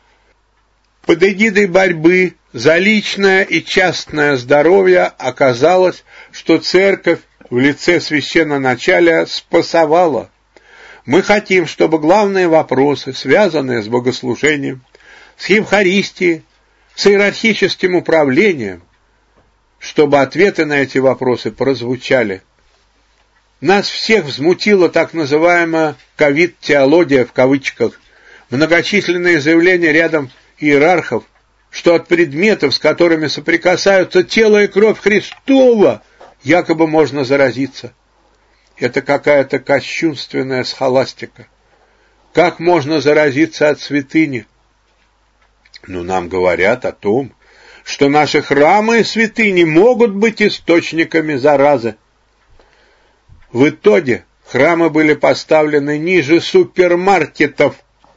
A: Под эгидой борьбы за личное и частное здоровье оказалось, что церковь в лице священноначалия спасовала. Мы хотим, чтобы главные вопросы, связанные с богослужением, с Евхаристией, с иерархическим управлением, чтобы ответы на эти вопросы прозвучали. Нас всех взмутила так называемая «ковид-теология» в кавычках, многочисленные заявления рядом иерархов, что от предметов, с которыми соприкасаются тело и кровь Христова, якобы можно заразиться. Это какая-то кощунственная схоластика. Как можно заразиться от святыни? Но нам говорят о том, что наши храмы и святыни могут быть источниками заразы. В итоге храмы были поставлены ниже супермаркетов.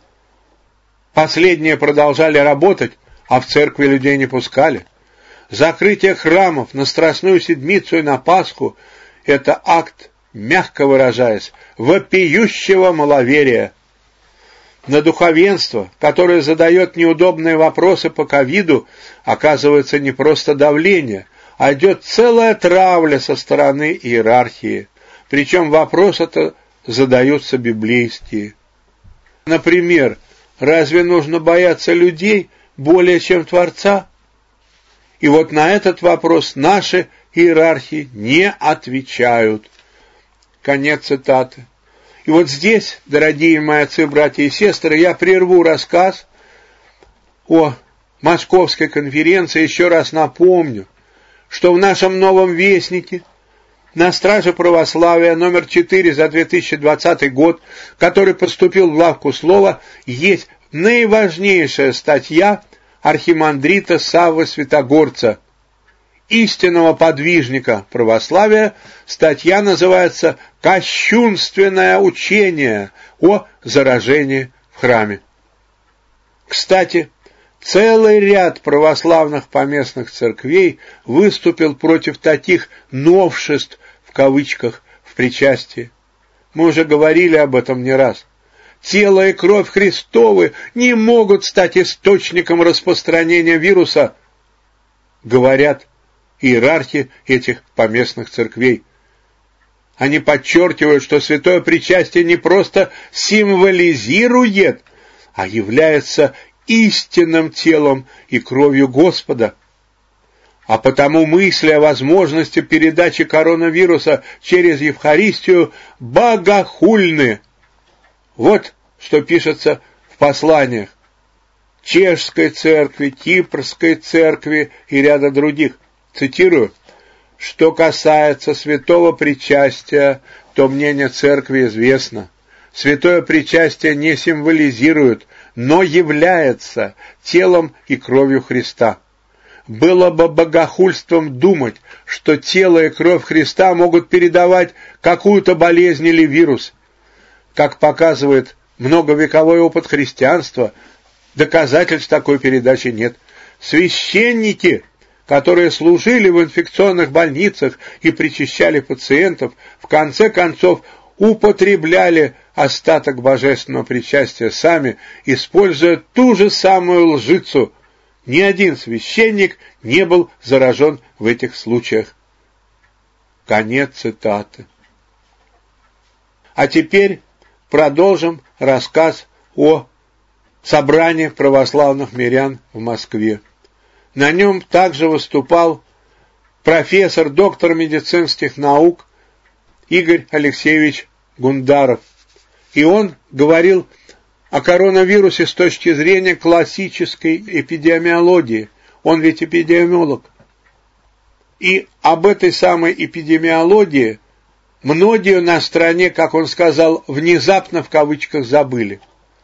A: Последние продолжали работать, а в церкви людей не пускали. Закрытие храмов на Страстную Седмицу и на Пасху – это акт мягко выражаясь, вопиющего маловерия. На духовенство, которое задает неудобные вопросы по ковиду, оказывается не просто давление, а идет целая травля со стороны иерархии. Причем вопросы-то задаются библейские. Например, разве нужно бояться людей более чем Творца? И вот на этот вопрос наши иерархи не отвечают. Конец цитаты. И вот здесь, дорогие мои отцы, братья и сестры, я прерву рассказ о Московской конференции, еще раз напомню, что в нашем новом вестнике на Страже православия номер 4 за 2020 год, который поступил в лавку слова, есть наиважнейшая статья архимандрита Саввы Святогорца, истинного подвижника православия. Статья называется «Кощунственное учение о заражении в храме». Кстати, целый ряд православных поместных церквей выступил против таких «новшеств» в кавычках в причастии. Мы уже говорили об этом не раз. Тело и кровь Христовы не могут стать источником распространения вируса, говорят иерархи этих поместных церквей. Они подчеркивают, что святое причастие не просто символизирует, а является истинным телом и кровью Господа. А потому мысли о возможности передачи коронавируса через Евхаристию богохульны. Вот что пишется в посланиях Чешской церкви, Кипрской церкви и ряда других. Цитирую: «Что касается святого причастия, то мнение церкви известно. Святое причастие не символизирует, но является телом и кровью Христа. Было бы богохульством думать, что тело и кровь Христа могут передавать какую-то болезнь или вирус. Как показывает многовековой опыт христианства, доказательств такой передачи нет. Священники, которые служили в инфекционных больницах и причащали пациентов, в конце концов употребляли остаток божественного причастия сами, используя ту же самую лжицу. Ни один священник не был заражен в этих случаях». Конец цитаты. А теперь продолжим рассказ о собрании православных мирян в Москве. На нем также выступал профессор, доктор медицинских наук Игорь Алексеевич Гундаров. И он говорил о коронавирусе с точки зрения классической эпидемиологии. Он ведь эпидемиолог. И об этой самой эпидемиологии многие на стране, как он сказал, внезапно в кавычках забыли.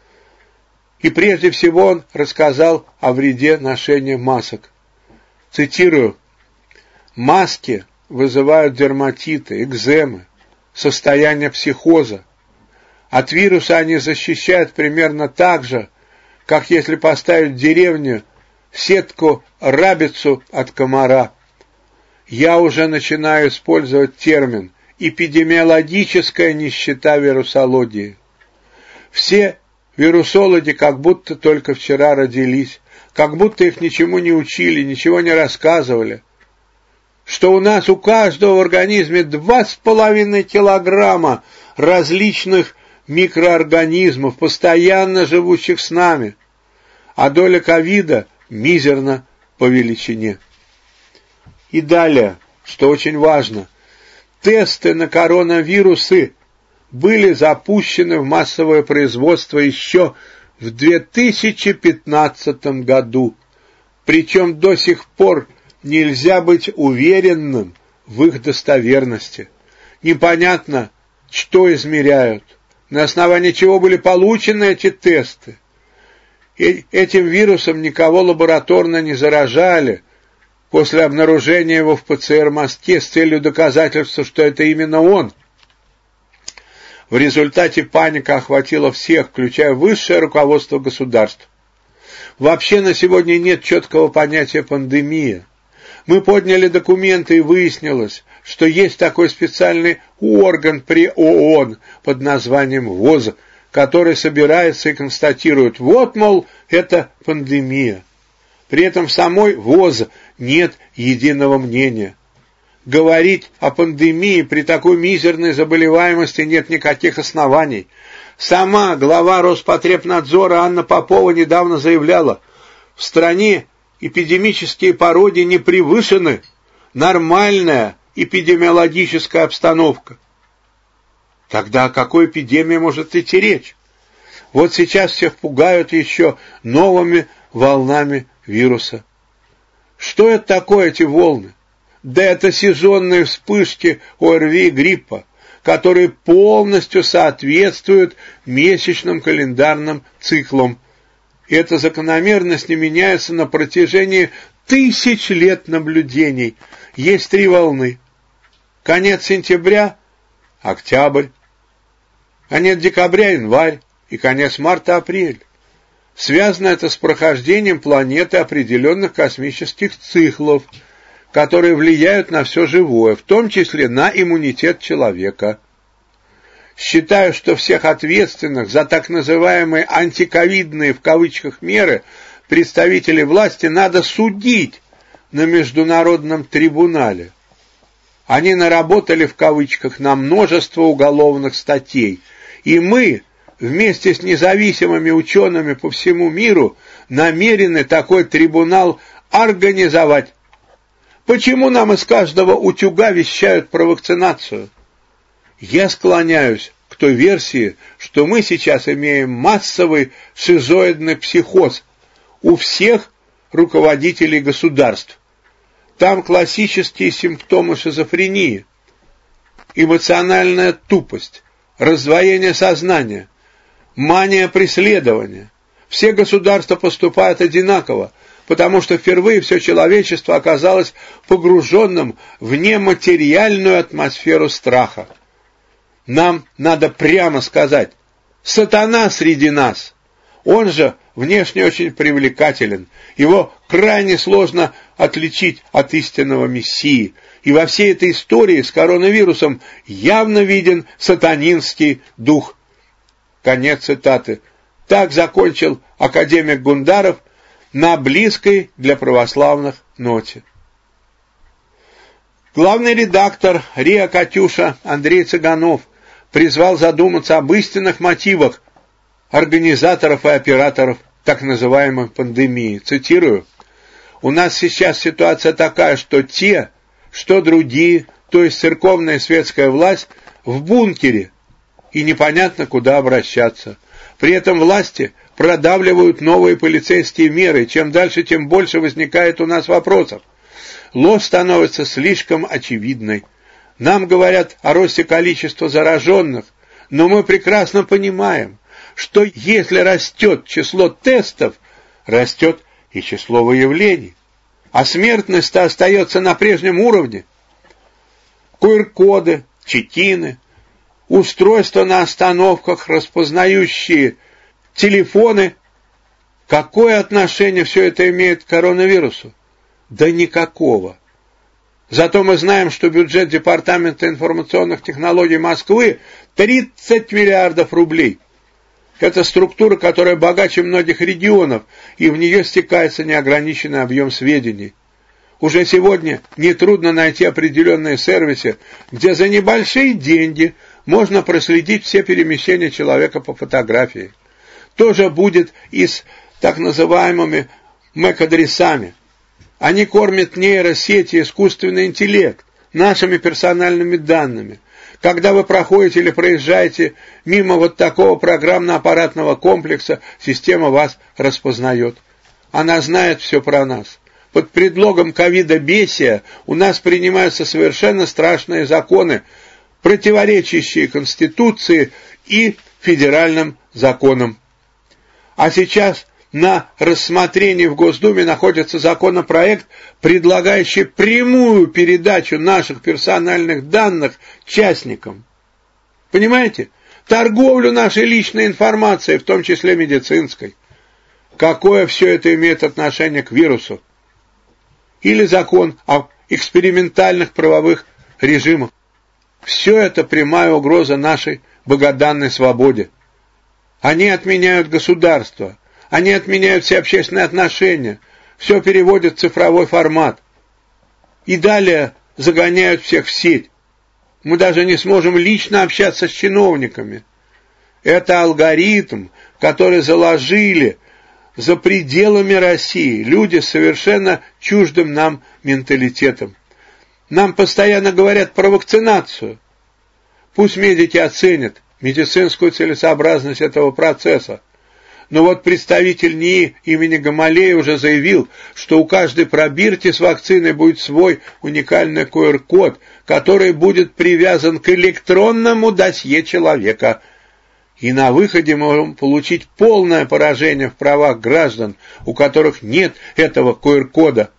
A: И прежде всего он рассказал о вреде ношения масок. Цитирую: «Маски вызывают дерматиты, экземы, состояние психоза. От вируса они защищают примерно так же, как если поставить в деревню сетку-рабицу от комара. Я уже начинаю использовать термин «эпидемиологическая нищета вирусологии». Все вирусологи как будто только вчера родились, как будто их ничему не учили, ничего не рассказывали. Что у нас у каждого в организме 2,5 килограмма различных микроорганизмов, постоянно живущих с нами, а доля ковида мизерна по величине». И далее, что очень важно, тесты на коронавирусы были запущены в массовое производство еще в 2015 году, причем до сих пор нельзя быть уверенным в их достоверности. Непонятно, что измеряют, на основании чего были получены эти тесты. Этим вирусом никого лабораторно не заражали после обнаружения его в ПЦР-мазке с целью доказательства, что это именно он. В результате паника охватила всех, включая высшее руководство государств. Вообще на сегодня нет четкого понятия «пандемия». Мы подняли документы, и выяснилось, что есть такой специальный орган при ООН под названием ВОЗ, который собирается и констатирует: вот, мол, это пандемия. При этом в самой ВОЗ нет единого мнения. Говорить о пандемии при такой мизерной заболеваемости нет никаких оснований. Сама глава Роспотребнадзора Анна Попова недавно заявляла: в стране эпидемические пародии не превышены, нормальная эпидемиологическая обстановка. Тогда о какой эпидемии может идти речь? Вот сейчас всех пугают еще новыми волнами вируса. Что это такое, эти волны? Да это сезонные вспышки ОРВИ и гриппа, которые полностью соответствуют месячным календарным циклам. И эта закономерность не меняется на протяжении тысяч лет наблюдений. Есть 3 волны. Конец сентября – октябрь, конец декабря – январь и конец марта – апрель. Связано это с прохождением планеты определенных космических циклов, которые влияют на все живое, в том числе на иммунитет человека. Считаю, что всех ответственных за так называемые антиковидные в кавычках меры представителей власти надо судить на международном трибунале. Они наработали в кавычках на множество уголовных статей, и мы вместе с независимыми учеными по всему миру намерены такой трибунал организовать. Почему нам из каждого утюга вещают про вакцинацию? Я склоняюсь к той версии, что мы сейчас имеем массовый шизоидный психоз у всех руководителей государств. Там классические симптомы шизофрении: эмоциональная тупость, раздвоение сознания, мания преследования. Все государства поступают одинаково, потому что впервые все человечество оказалось погруженным в нематериальную атмосферу страха. Нам надо прямо сказать: сатана среди нас. Он же внешне очень привлекателен, его крайне сложно отличить от истинного мессии, и во всей этой истории с коронавирусом явно виден сатанинский дух. Конец цитаты. Так закончил академик Гундаров на близкой для православных ноте. Главный редактор РИА «Катюша» Андрей Цыганов призвал задуматься об истинных мотивах организаторов и операторов так называемой пандемии. Цитирую: «У нас сейчас ситуация такая, что те, что другие, то есть церковная и светская власть, в бункере, и непонятно, куда обращаться. При этом власти продавливают новые полицейские меры, и чем дальше, тем больше возникает у нас вопросов. Ложь становится слишком очевидной. Нам говорят о росте количества зараженных, но мы прекрасно понимаем, что если растет число тестов, растет и число выявлений, а смертность-то остается на прежнем уровне. QR-коды, чекины, устройства на остановках, распознающие телефоны. Какое отношение все это имеет к коронавирусу? Да никакого. Зато мы знаем, что бюджет Департамента информационных технологий Москвы 30 миллиардов рублей. Это структура, которая богаче многих регионов, и в нее стекается неограниченный объем сведений. Уже сегодня нетрудно найти определенные сервисы, где за небольшие деньги можно проследить все перемещения человека по фотографии. То же будет и с так называемыми MAC-адресами. Они кормят нейросети, искусственный интеллект нашими персональными данными. Когда вы проходите или проезжаете мимо вот такого программно-аппаратного комплекса, система вас распознает. Она знает все про нас. Под предлогом ковидобесия у нас принимаются совершенно страшные законы, противоречащие Конституции и федеральным законам. А сейчас на рассмотрении в Госдуме находится законопроект, предлагающий прямую передачу наших персональных данных частникам. Понимаете? Торговлю нашей личной информацией, в том числе медицинской. Какое все это имеет отношение к вирусу? Или закон о экспериментальных правовых режимах. Все это прямая угроза нашей богоданной свободе. Они отменяют государство, они отменяют все общественные отношения, все переводят в цифровой формат. И далее загоняют всех в сеть. Мы даже не сможем лично общаться с чиновниками. Это алгоритм, который заложили за пределами России люди с совершенно чуждым нам менталитетом. Нам постоянно говорят про вакцинацию. Пусть медики оценят медицинскую целесообразность этого процесса. Но вот представитель НИИ имени Гамалея уже заявил, что у каждой пробирки с вакциной будет свой уникальный QR-код, который будет привязан к электронному досье человека. И на выходе мы можем получить полное поражение в правах граждан, у которых нет этого QR-кода.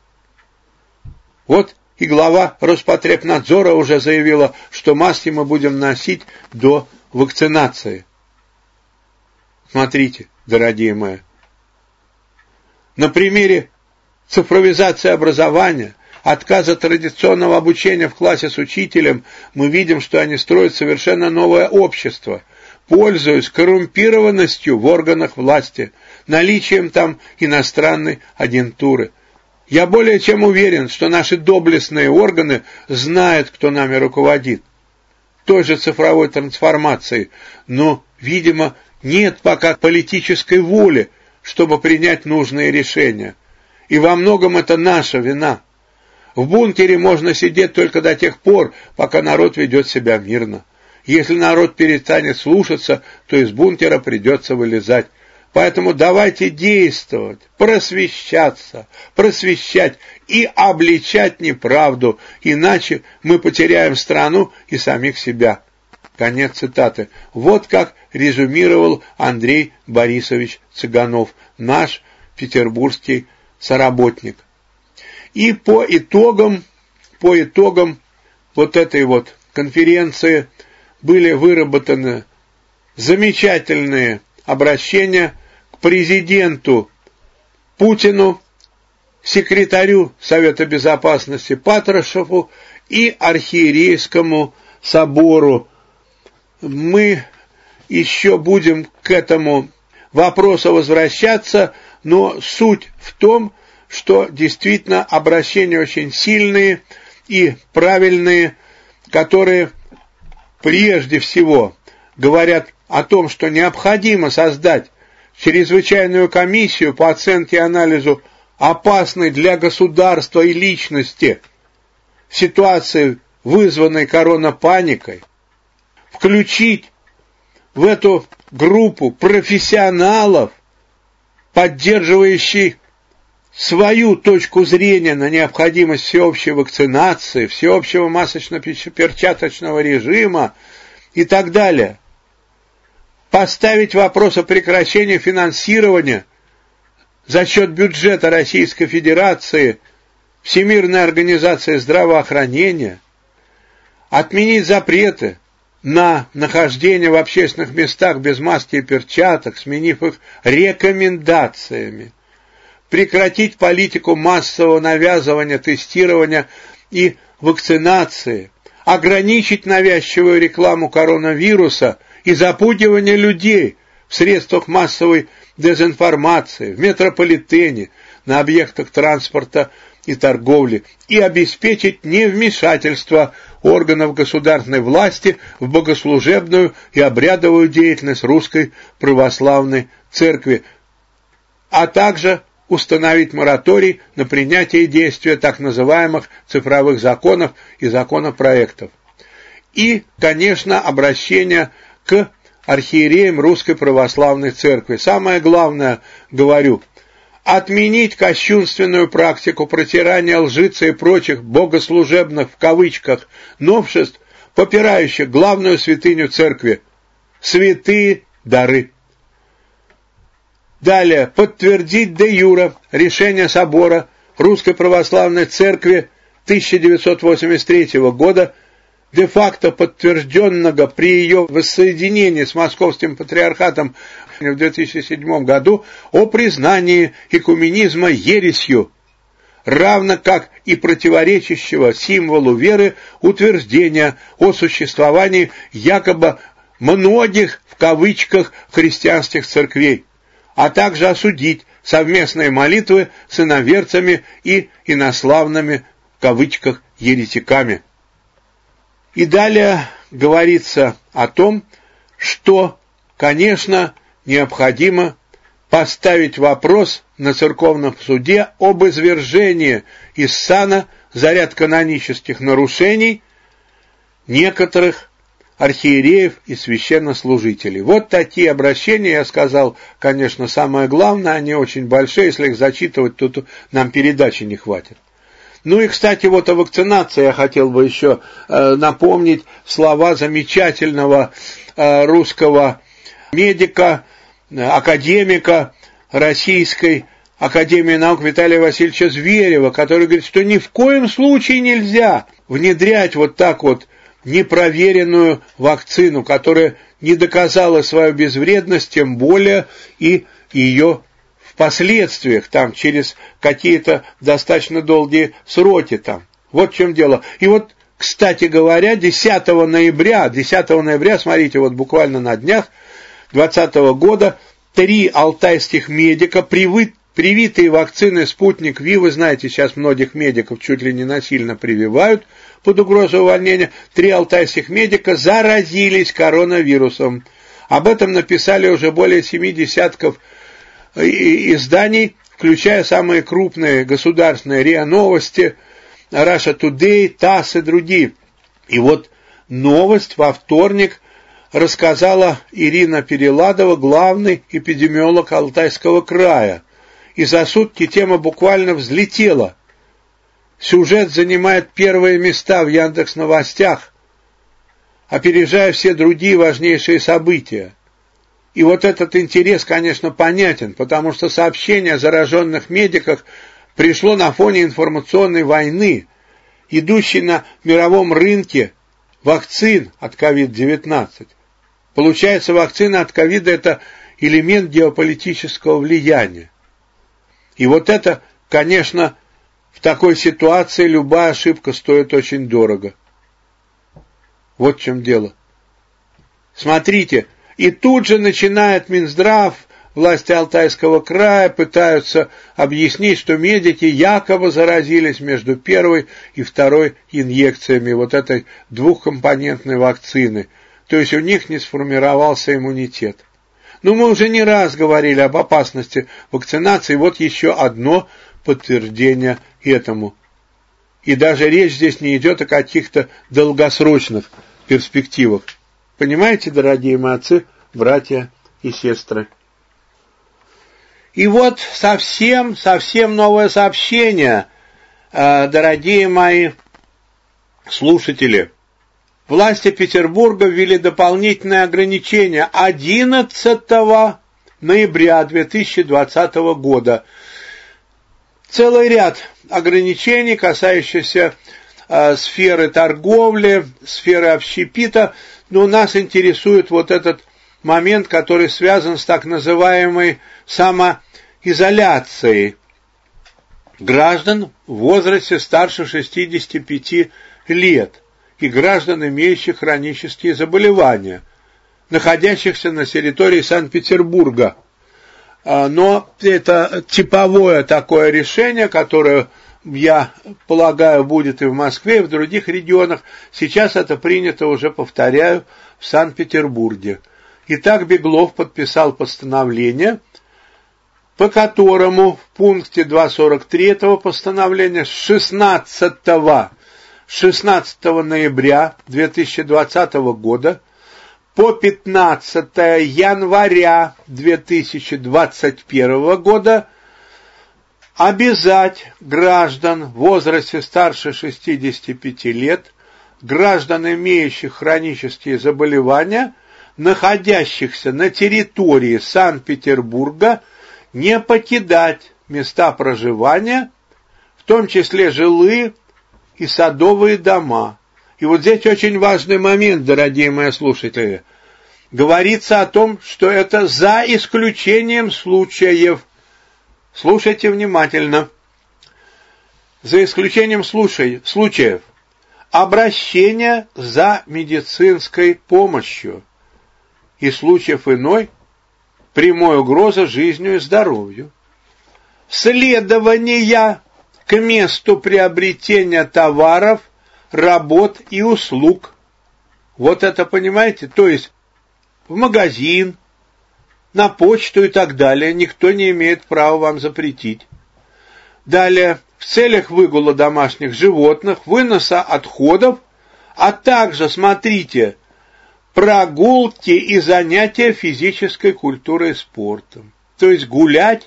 A: Вот и глава Роспотребнадзора уже заявила, что маски мы будем носить до вакцинации. Смотрите, дорогие мои. На примере цифровизации образования, отказа традиционного обучения в классе с учителем, мы видим, что они строят совершенно новое общество, пользуясь коррумпированностью в органах власти, наличием там иностранной агентуры. Я более чем уверен, что наши доблестные органы знают, кто нами руководит. Той же цифровой трансформацией, но, видимо, нет пока политической воли, чтобы принять нужные решения. И во многом это наша вина. В бункере можно сидеть только до тех пор, пока народ ведет себя мирно. Если народ перестанет слушаться, то из бункера придется вылезать. Поэтому давайте действовать, просвещаться, просвещать и обличать неправду, иначе мы потеряем страну и самих себя. Конец цитаты. Вот как резюмировал Андрей Борисович Цыганов, наш петербургский соработник. И по итогам вот этой вот конференции были выработаны замечательные обращения к президенту Путину, секретарю Совета Безопасности Патрушеву и архиерейскому собору. Мы еще будем к этому вопросу возвращаться, но суть в том, что действительно обращения очень сильные и правильные, которые прежде всего говорят о том, что необходимо создать чрезвычайную комиссию по оценке и анализу опасной для государства и личности ситуации, вызванной коронапаникой, включить в эту группу профессионалов, поддерживающих свою точку зрения на необходимость всеобщей вакцинации, всеобщего масочно-перчаточного режима и так далее. Поставить вопрос о прекращении финансирования за счет бюджета Российской Федерации Всемирной организации здравоохранения, отменить запреты на нахождение в общественных местах без маски и перчаток, сменив их рекомендациями, прекратить политику массового навязывания, тестирования и вакцинации, ограничить навязчивую рекламу коронавируса и запугивание людей в средствах массовой дезинформации, в метрополитене, на объектах транспорта и торговли, и обеспечить невмешательство органов государственной власти в богослужебную и обрядовую деятельность Русской Православной Церкви, а также установить мораторий на принятие и действие так называемых цифровых законов и законопроектов. И, конечно, обращение к архиереям Русской Православной Церкви. Самое главное, говорю, отменить кощунственную практику протирания лжицы и прочих богослужебных в кавычках новшеств, попирающих главную святыню Церкви – святые дары. Далее, подтвердить де юре решение собора Русской Православной Церкви 1983 года, де-факто подтвержденного при ее воссоединении с Московским Патриархатом в 2007 году, о признании экуменизма ересью, равно как и противоречащего символу веры утверждения о существовании якобы многих, в кавычках, христианских церквей, а также осудить совместные молитвы с иноверцами и инославными, в кавычках, еретиками. И далее говорится о том, что, конечно, необходимо поставить вопрос на церковном суде об извержении из сана за ряд канонических нарушений некоторых архиереев и священнослужителей. Вот такие обращения, я сказал, конечно, самое главное, они очень большие, если их зачитывать, то нам передачи не хватит. Ну и, кстати, вот о вакцинации я хотел бы еще напомнить слова замечательного русского медика, академика Российской Академии наук Виталия Васильевича Зверева, который говорит, что ни в коем случае нельзя внедрять вот так вот непроверенную вакцину, которая не доказала свою безвредность, тем более и ее впоследствиях, там, через какие-то достаточно долгие сроки там. Вот в чем дело. И вот, кстати говоря, 10 ноября, смотрите, вот буквально на днях 2020 года, 3 алтайских медика, привитые вакциной «Спутник Ви», вы знаете, сейчас многих медиков чуть ли не насильно прививают под угрозой увольнения, 3 алтайских медика заразились коронавирусом. Об этом написали уже более 7 десятков изданий, включая самые крупные государственные РИА Новости, Russia Today, ТАСС и другие. И вот новость во вторник рассказала Ирина Переладова, главный эпидемиолог Алтайского края. И за сутки тема буквально взлетела. Сюжет занимает первые места в Яндекс.Новостях, опережая все другие важнейшие события. И вот этот интерес, конечно, понятен, потому что сообщение о зараженных медиках пришло на фоне информационной войны, идущей на мировом рынке вакцин от COVID-19. Получается, вакцина от ковида – это элемент геополитического влияния. И вот это, конечно, в такой ситуации любая ошибка стоит очень дорого. Вот в чем дело. Смотрите, и тут же начинает Минздрав, власти Алтайского края пытаются объяснить, что медики якобы заразились между первой и второй инъекциями вот этой двухкомпонентной вакцины. То есть у них не сформировался иммунитет. Но мы уже не раз говорили об опасности вакцинации, вот еще одно подтверждение этому. И даже речь здесь не идет о каких-то долгосрочных перспективах. Понимаете, дорогие мои отцы, братья и сестры? И вот совсем новое сообщение, дорогие мои слушатели. Власти Петербурга ввели дополнительные ограничения 11 ноября 2020 года. Целый ряд ограничений, касающихся сферы торговли, сферы общепита, но нас интересует вот этот момент, который связан с так называемой самоизоляцией граждан в возрасте старше 65 лет и граждан, имеющих хронические заболевания, находящихся на территории Санкт-Петербурга. Но это типовое такое решение, которое, я полагаю, будет и в Москве, и в других регионах. Сейчас это принято уже, повторяю, в Санкт-Петербурге. Итак, Беглов подписал постановление, по которому в пункте 2.43 этого постановления с 16 ноября 2020 года по 15 января 2021 года обязать граждан в возрасте старше 65 лет, граждан, имеющих хронические заболевания, находящихся на территории Санкт-Петербурга, не покидать места проживания, в том числе жилые и садовые дома. И вот здесь очень важный момент, дорогие мои слушатели. Говорится о том, что это за исключением случаев. Слушайте внимательно. за исключением случаев обращения за медицинской помощью и случаев иной прямой угрозы жизни и здоровью, следования к месту приобретения товаров, работ и услуг. Вот это понимаете? То есть в магазин, на почту и так далее никто не имеет права вам запретить. Далее, в целях выгула домашних животных, выноса отходов, а также, смотрите, прогулки и занятия физической культурой и спортом. То есть гулять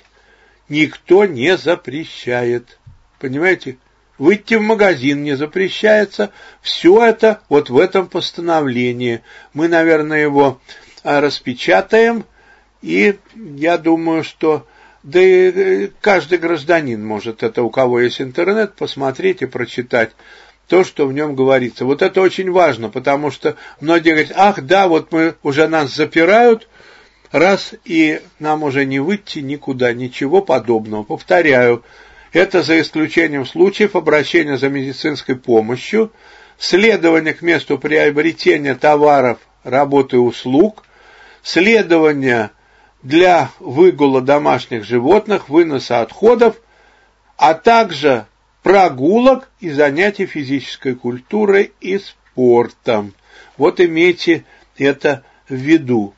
A: никто не запрещает. Понимаете? Выйти в магазин не запрещается. Все это вот в этом постановлении. Мы, наверное, его распечатаем. И я думаю, что да и каждый гражданин может это, у кого есть интернет, посмотреть и прочитать то, что в нем говорится. Вот это очень важно, потому что многие говорят, ах да, вот мы уже нас запирают, раз и нам уже не выйти никуда, ничего подобного. Повторяю, это за исключением случаев обращения за медицинской помощью, следования к месту приобретения товаров, работы и услуг, следования для выгула домашних животных, выноса отходов, а также прогулок и занятий физической культурой и спортом. Вот имейте это в виду.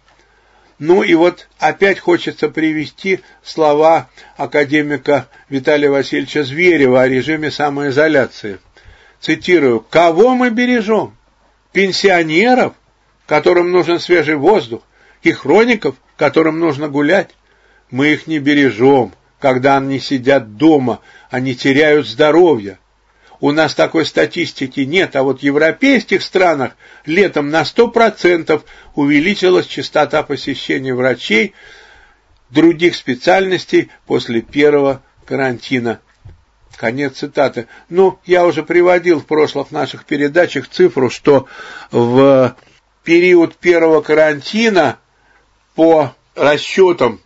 A: Ну и вот опять хочется привести слова академика Виталия Васильевича Зверева о режиме самоизоляции. Цитирую: «Кого мы бережем? Пенсионеров, которым нужен свежий воздух, и хроников, которым нужно гулять? Мы их не бережем, когда они сидят дома, они теряют здоровье. У нас такой статистики нет, а вот в европейских странах летом на 100% увеличилась частота посещений врачей других специальностей после первого карантина». Конец цитаты. Ну, я уже приводил в прошлых наших передачах цифру, что в период первого карантина по расчетам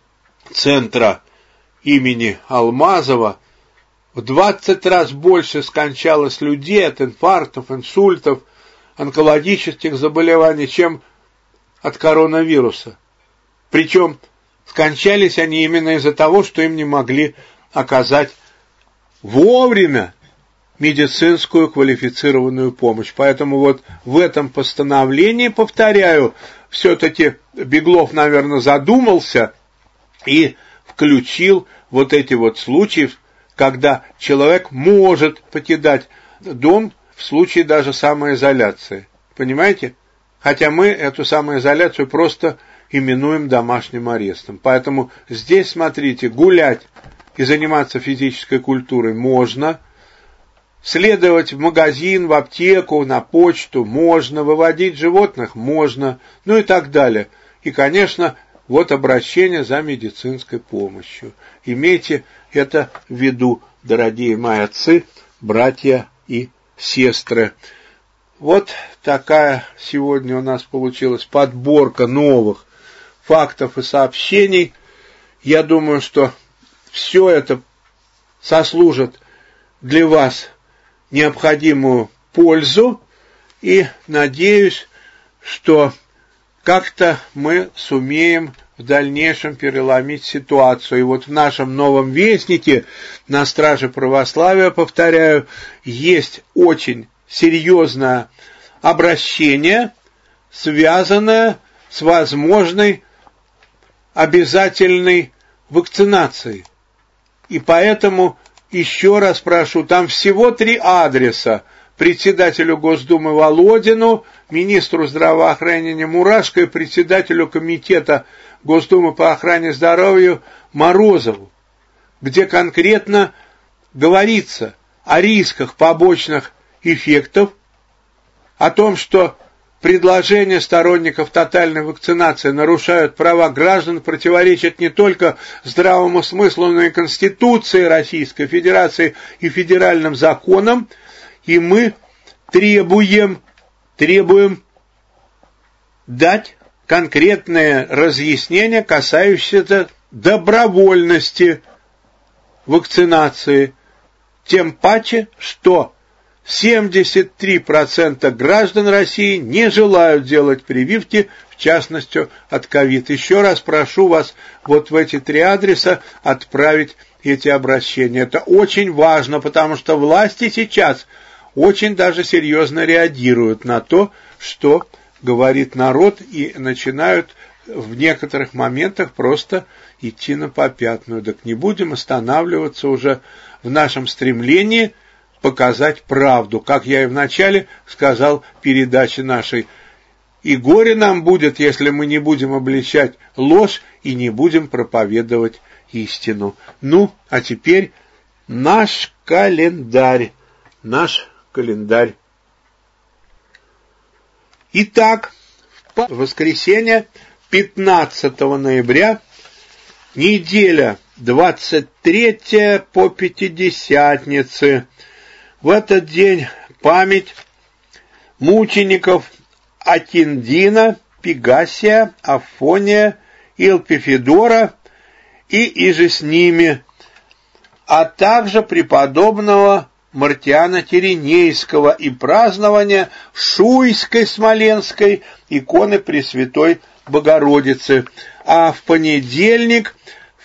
A: центра имени Алмазова в 20 раз больше скончалось людей от инфарктов, инсультов, онкологических заболеваний, чем от коронавируса. Причем скончались они именно из-за того, что им не могли оказать вовремя медицинскую квалифицированную помощь. Поэтому вот в этом постановлении, повторяю, все-таки Беглов, наверное, задумался и включил вот эти вот случаи, когда человек может покидать дом в случае даже самоизоляции. Понимаете? Хотя мы эту самоизоляцию просто именуем домашним арестом. Поэтому здесь, смотрите, гулять и заниматься физической культурой можно, следовать в магазин, в аптеку, на почту можно, выводить животных можно, ну и так далее. И, конечно, вот обращение за медицинской помощью. Имейте это в виду, дорогие мои отцы, братья и сестры. Вот такая сегодня у нас получилась подборка новых фактов и сообщений. Я думаю, что все это сослужит для вас необходимую пользу, и надеюсь, что как-то мы сумеем в дальнейшем переломить ситуацию. И вот в нашем новом вестнике на страже православия, повторяю, есть очень серьезное обращение, связанное с возможной обязательной вакцинацией. И поэтому еще раз прошу, там всего 3 адреса: председателю Госдумы Володину, министру здравоохранения Мурашко и председателю комитета Госдумы по охране здоровья Морозову, где конкретно говорится о рисках побочных эффектов, о том, что предложения сторонников тотальной вакцинации нарушают права граждан, противоречат не только здравому смыслу, но и Конституции Российской Федерации и федеральным законам, и мы требуем дать конкретное разъяснение, касающееся добровольности вакцинации, тем паче, что 73% граждан России не желают делать прививки, в частности от ковид. Еще раз прошу вас вот в эти 3 адреса отправить эти обращения. Это очень важно, потому что власти сейчас очень даже серьезно реагируют на то, что говорит народ, и начинают в некоторых моментах просто идти на попятную. Так не будем останавливаться уже в нашем стремлении показать правду, как я и вначале сказал передачи нашей. И горе нам будет, если мы не будем обличать ложь и не будем проповедовать истину. Ну, а теперь наш календарь. Итак, в воскресенье 15 ноября, неделя 23 по Пятидесятнице. В этот день память мучеников Атиндина, Пегасия, Афония, Илпифидора и иже с ними, а также преподобного Мартиана Теренейского и празднование Шуйской Смоленской иконы Пресвятой Богородицы. А в понедельник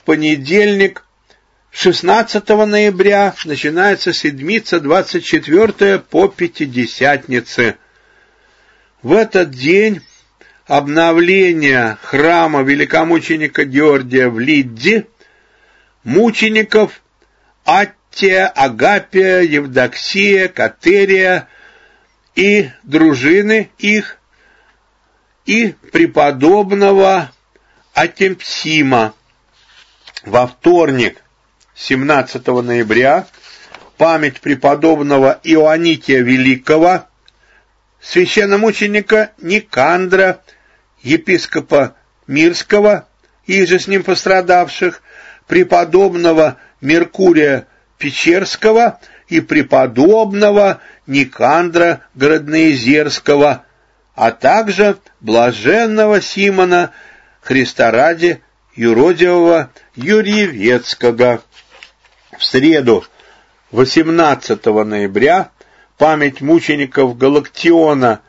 A: 16 ноября начинается седмица 24 по Пятидесятнице. В этот день обновление храма великомученика Георгия в Лидде, мучеников Аттия, Агапия, Евдоксия, Катерия и дружины их, и преподобного Атемпсима. Во вторник, 17 ноября, память преподобного Ионития Великого, священномученика Никандра, епископа Мирского и же с ним пострадавших, преподобного Меркурия Печерского и преподобного Никандра Городноизерского, а также блаженного Симона Христа ради Юродивого Юрьевецкого. В среду, 18 ноября, память мучеников Галактиона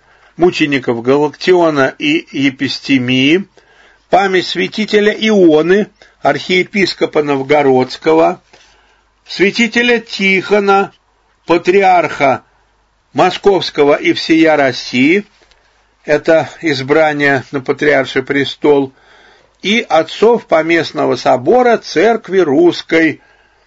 A: и Епистемии, память святителя Ионы, архиепископа Новгородского, святителя Тихона, патриарха Московского и всея России, это избрание на патриарший престол, и отцов Поместного собора Церкви Русской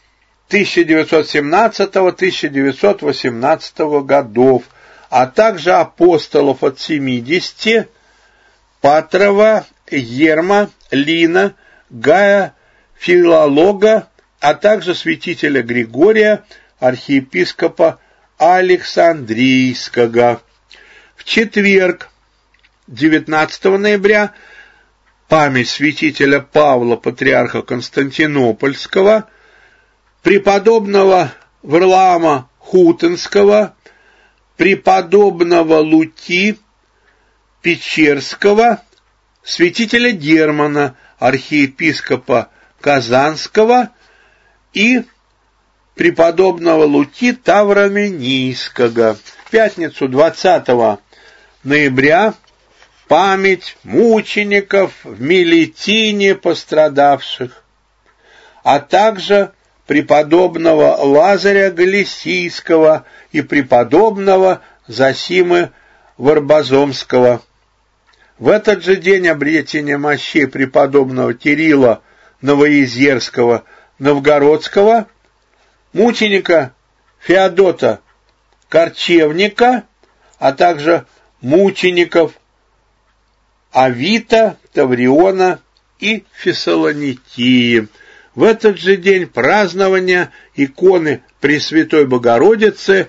A: 1917-1918 годов, а также апостолов от 70, Патрова, Ерма, Лина, Гая, Филолога, а также святителя Григория, архиепископа Александрийского. В четверг, 19 ноября, память святителя Павла, патриарха Константинопольского, преподобного Варлаама Хутенского, преподобного Луки Печерского, святителя Германа, архиепископа Казанского и преподобного Луки Тавроминийского. В пятницу 20 ноября память мучеников в Мелитине пострадавших, а также преподобного Лазаря Галисийского и преподобного Зосимы Варбазомского. В этот же день обретение мощей преподобного Кирилла Новоизерского Новгородского, мученика Феодота Корчевника, а также мучеников Авита, Тавриона и Фессалоникии. В этот же день празднование иконы Пресвятой Богородицы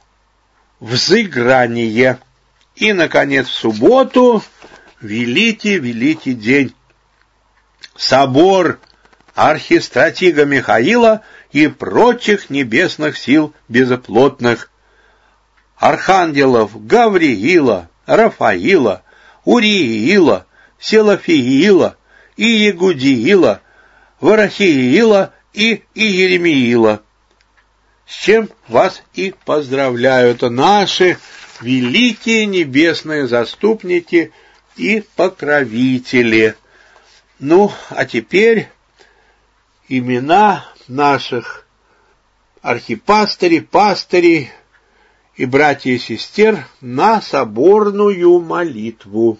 A: Взыграние. И, наконец, в субботу великий день. Собор архистратига Михаила и прочих небесных сил безоплотных, архангелов Гавриила, Рафаила, Уриила, Селафиила и Ягудиила, Варахиила и Иеремиила, с чем вас и поздравляю. Это наши великие небесные заступники и покровители. Ну, а теперь имена наших архипастырей, пастырей и братьев и сестер на соборную молитву.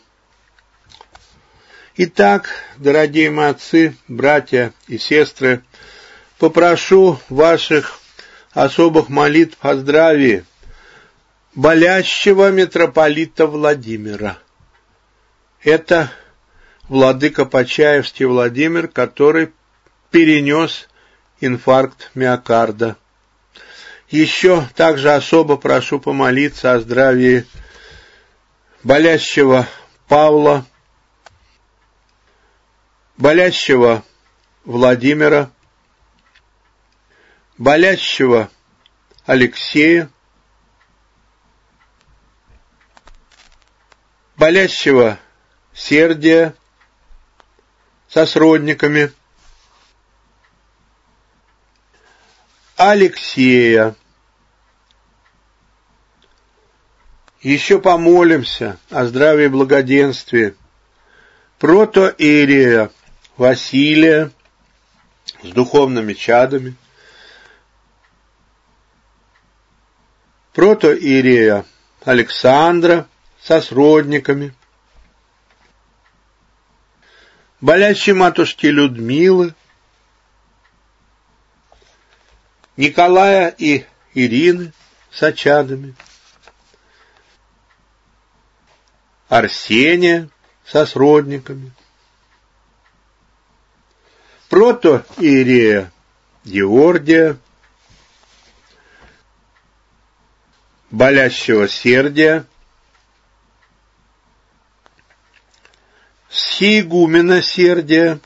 A: Итак, дорогие мои отцы, братья и сестры, попрошу ваших особых молитв о здравии болящего митрополита Владимира. Это владыка Почаевский Владимир, который перенес инфаркт миокарда. Еще также особо прошу помолиться о здравии болящего Павла, болящего Владимира, болящего Алексея, болящего Сердия со сродниками, Алексея. Еще помолимся о здравии и благоденствии протоиерея Василия с духовными чадами, протоиерея Александра со сродниками, болящей матушки Людмилы, Николая и Ирины с чадами, Арсения со сродниками, протоиерея Георгия, болящего Сердия, схиегумена Сердия,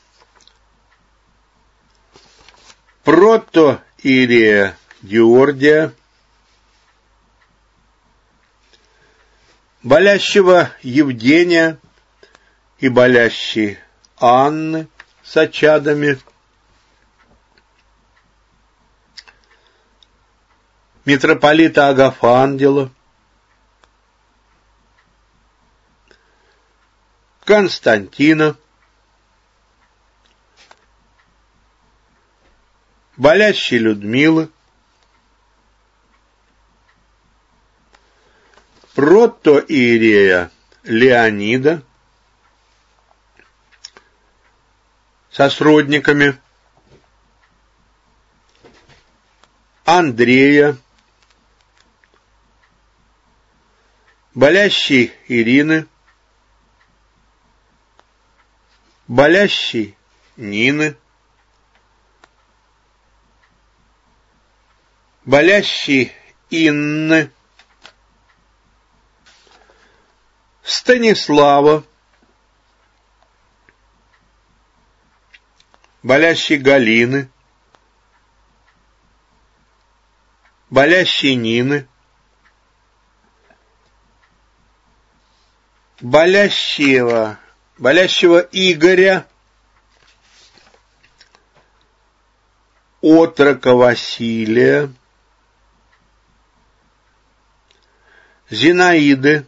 A: протоиерея Георгия, болящего Евгения и болящей Анны с чадами, митрополита Агафангела, Константина, болящей Людмилы, протоиерея Леонида со сродниками, Андрея, болящей Ирины, болящей Нины, болящей Инны, Станислава, болящей Галины, болящей Нины, болящего Игоря, отрока Василия, Зинаиды,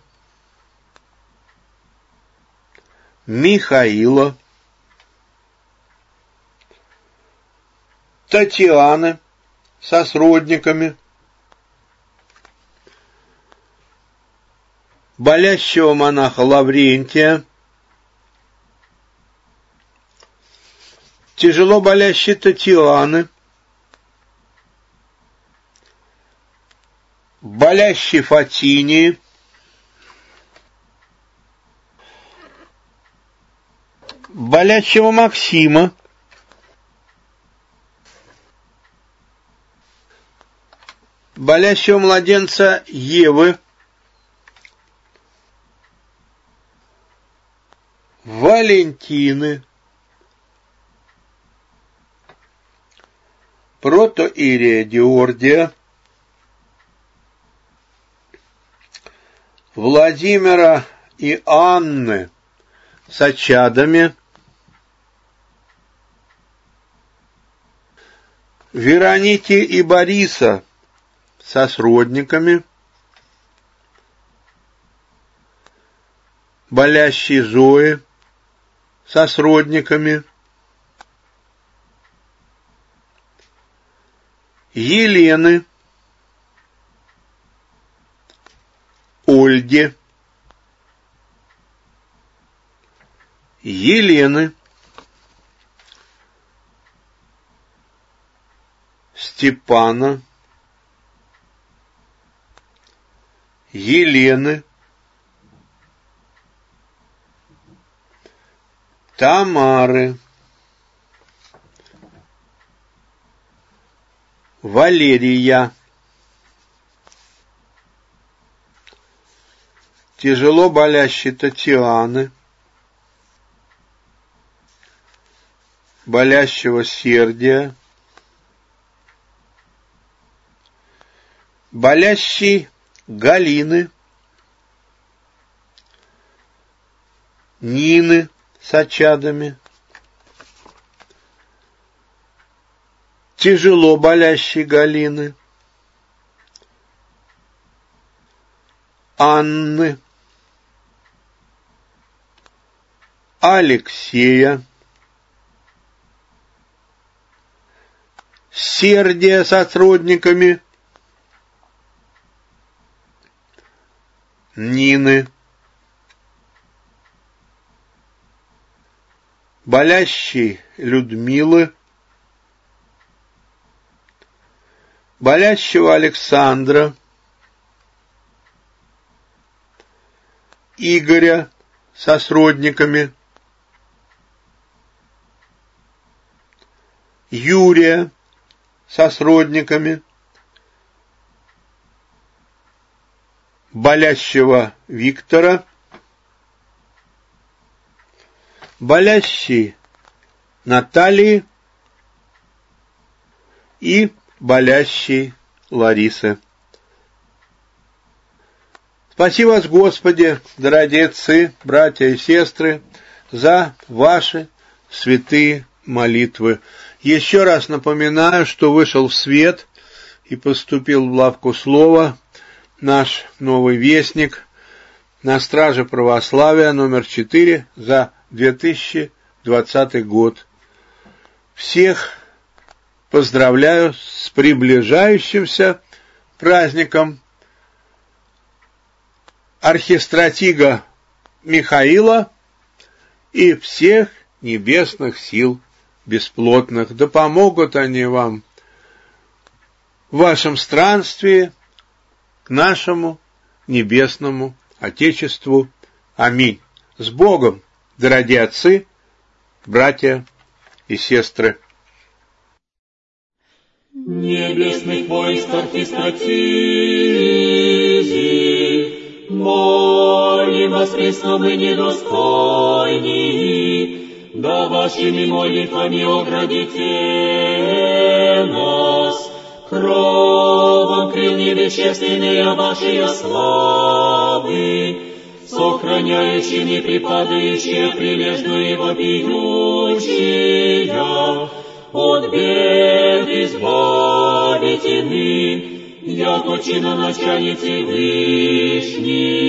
A: Михаила, Татьяны со сродниками, болящего монаха Лаврентия, тяжело болящей Татьяны, болящей Фатинии, болящего Максима, болящего младенца Евы, Валентины, протоиерея Георгия, Владимира и Анны с чадами, Вероники и Бориса со сродниками, болящей Зои со сродниками, Елены, Ольги, Елены, Степана, Елены, Тамары, Валерия, тяжело болящей Татьяны, болящего Сердия, болящей Галины, Нины с очадами, тяжело болящей Галины, Анны, Алексея, Сердия с сродниками, Нины, болящей Людмилы, болящего Александра, Игоря со сродниками, Юрия со сродниками, болящего Виктора, болящей Натальи и болящей Ларисы. Спаси вас, Господи, дорогие отцы, братья и сестры, за ваши святые молитвы. Еще раз напоминаю, что вышел в свет и поступил в лавку слова наш новый вестник на страже православия номер 4 за 2020 год. Всех поздравляю с приближающимся праздником архистратига Михаила и всех небесных сил бесплотных. Да помогут они вам в вашем странстве к нашему небесному Отечеству. Аминь. С Богом, дорогие отцы, братья и сестры.
B: Небесных войск архистратизи, молим вас, пресно мы недостойни, да вашими молитвами оградите нас, кровом крылья бесчисленные вашей славы, сохраняющими припадающие прилежную и вопиющие, от бед избавите мы, яко чиноначальницы Вышний.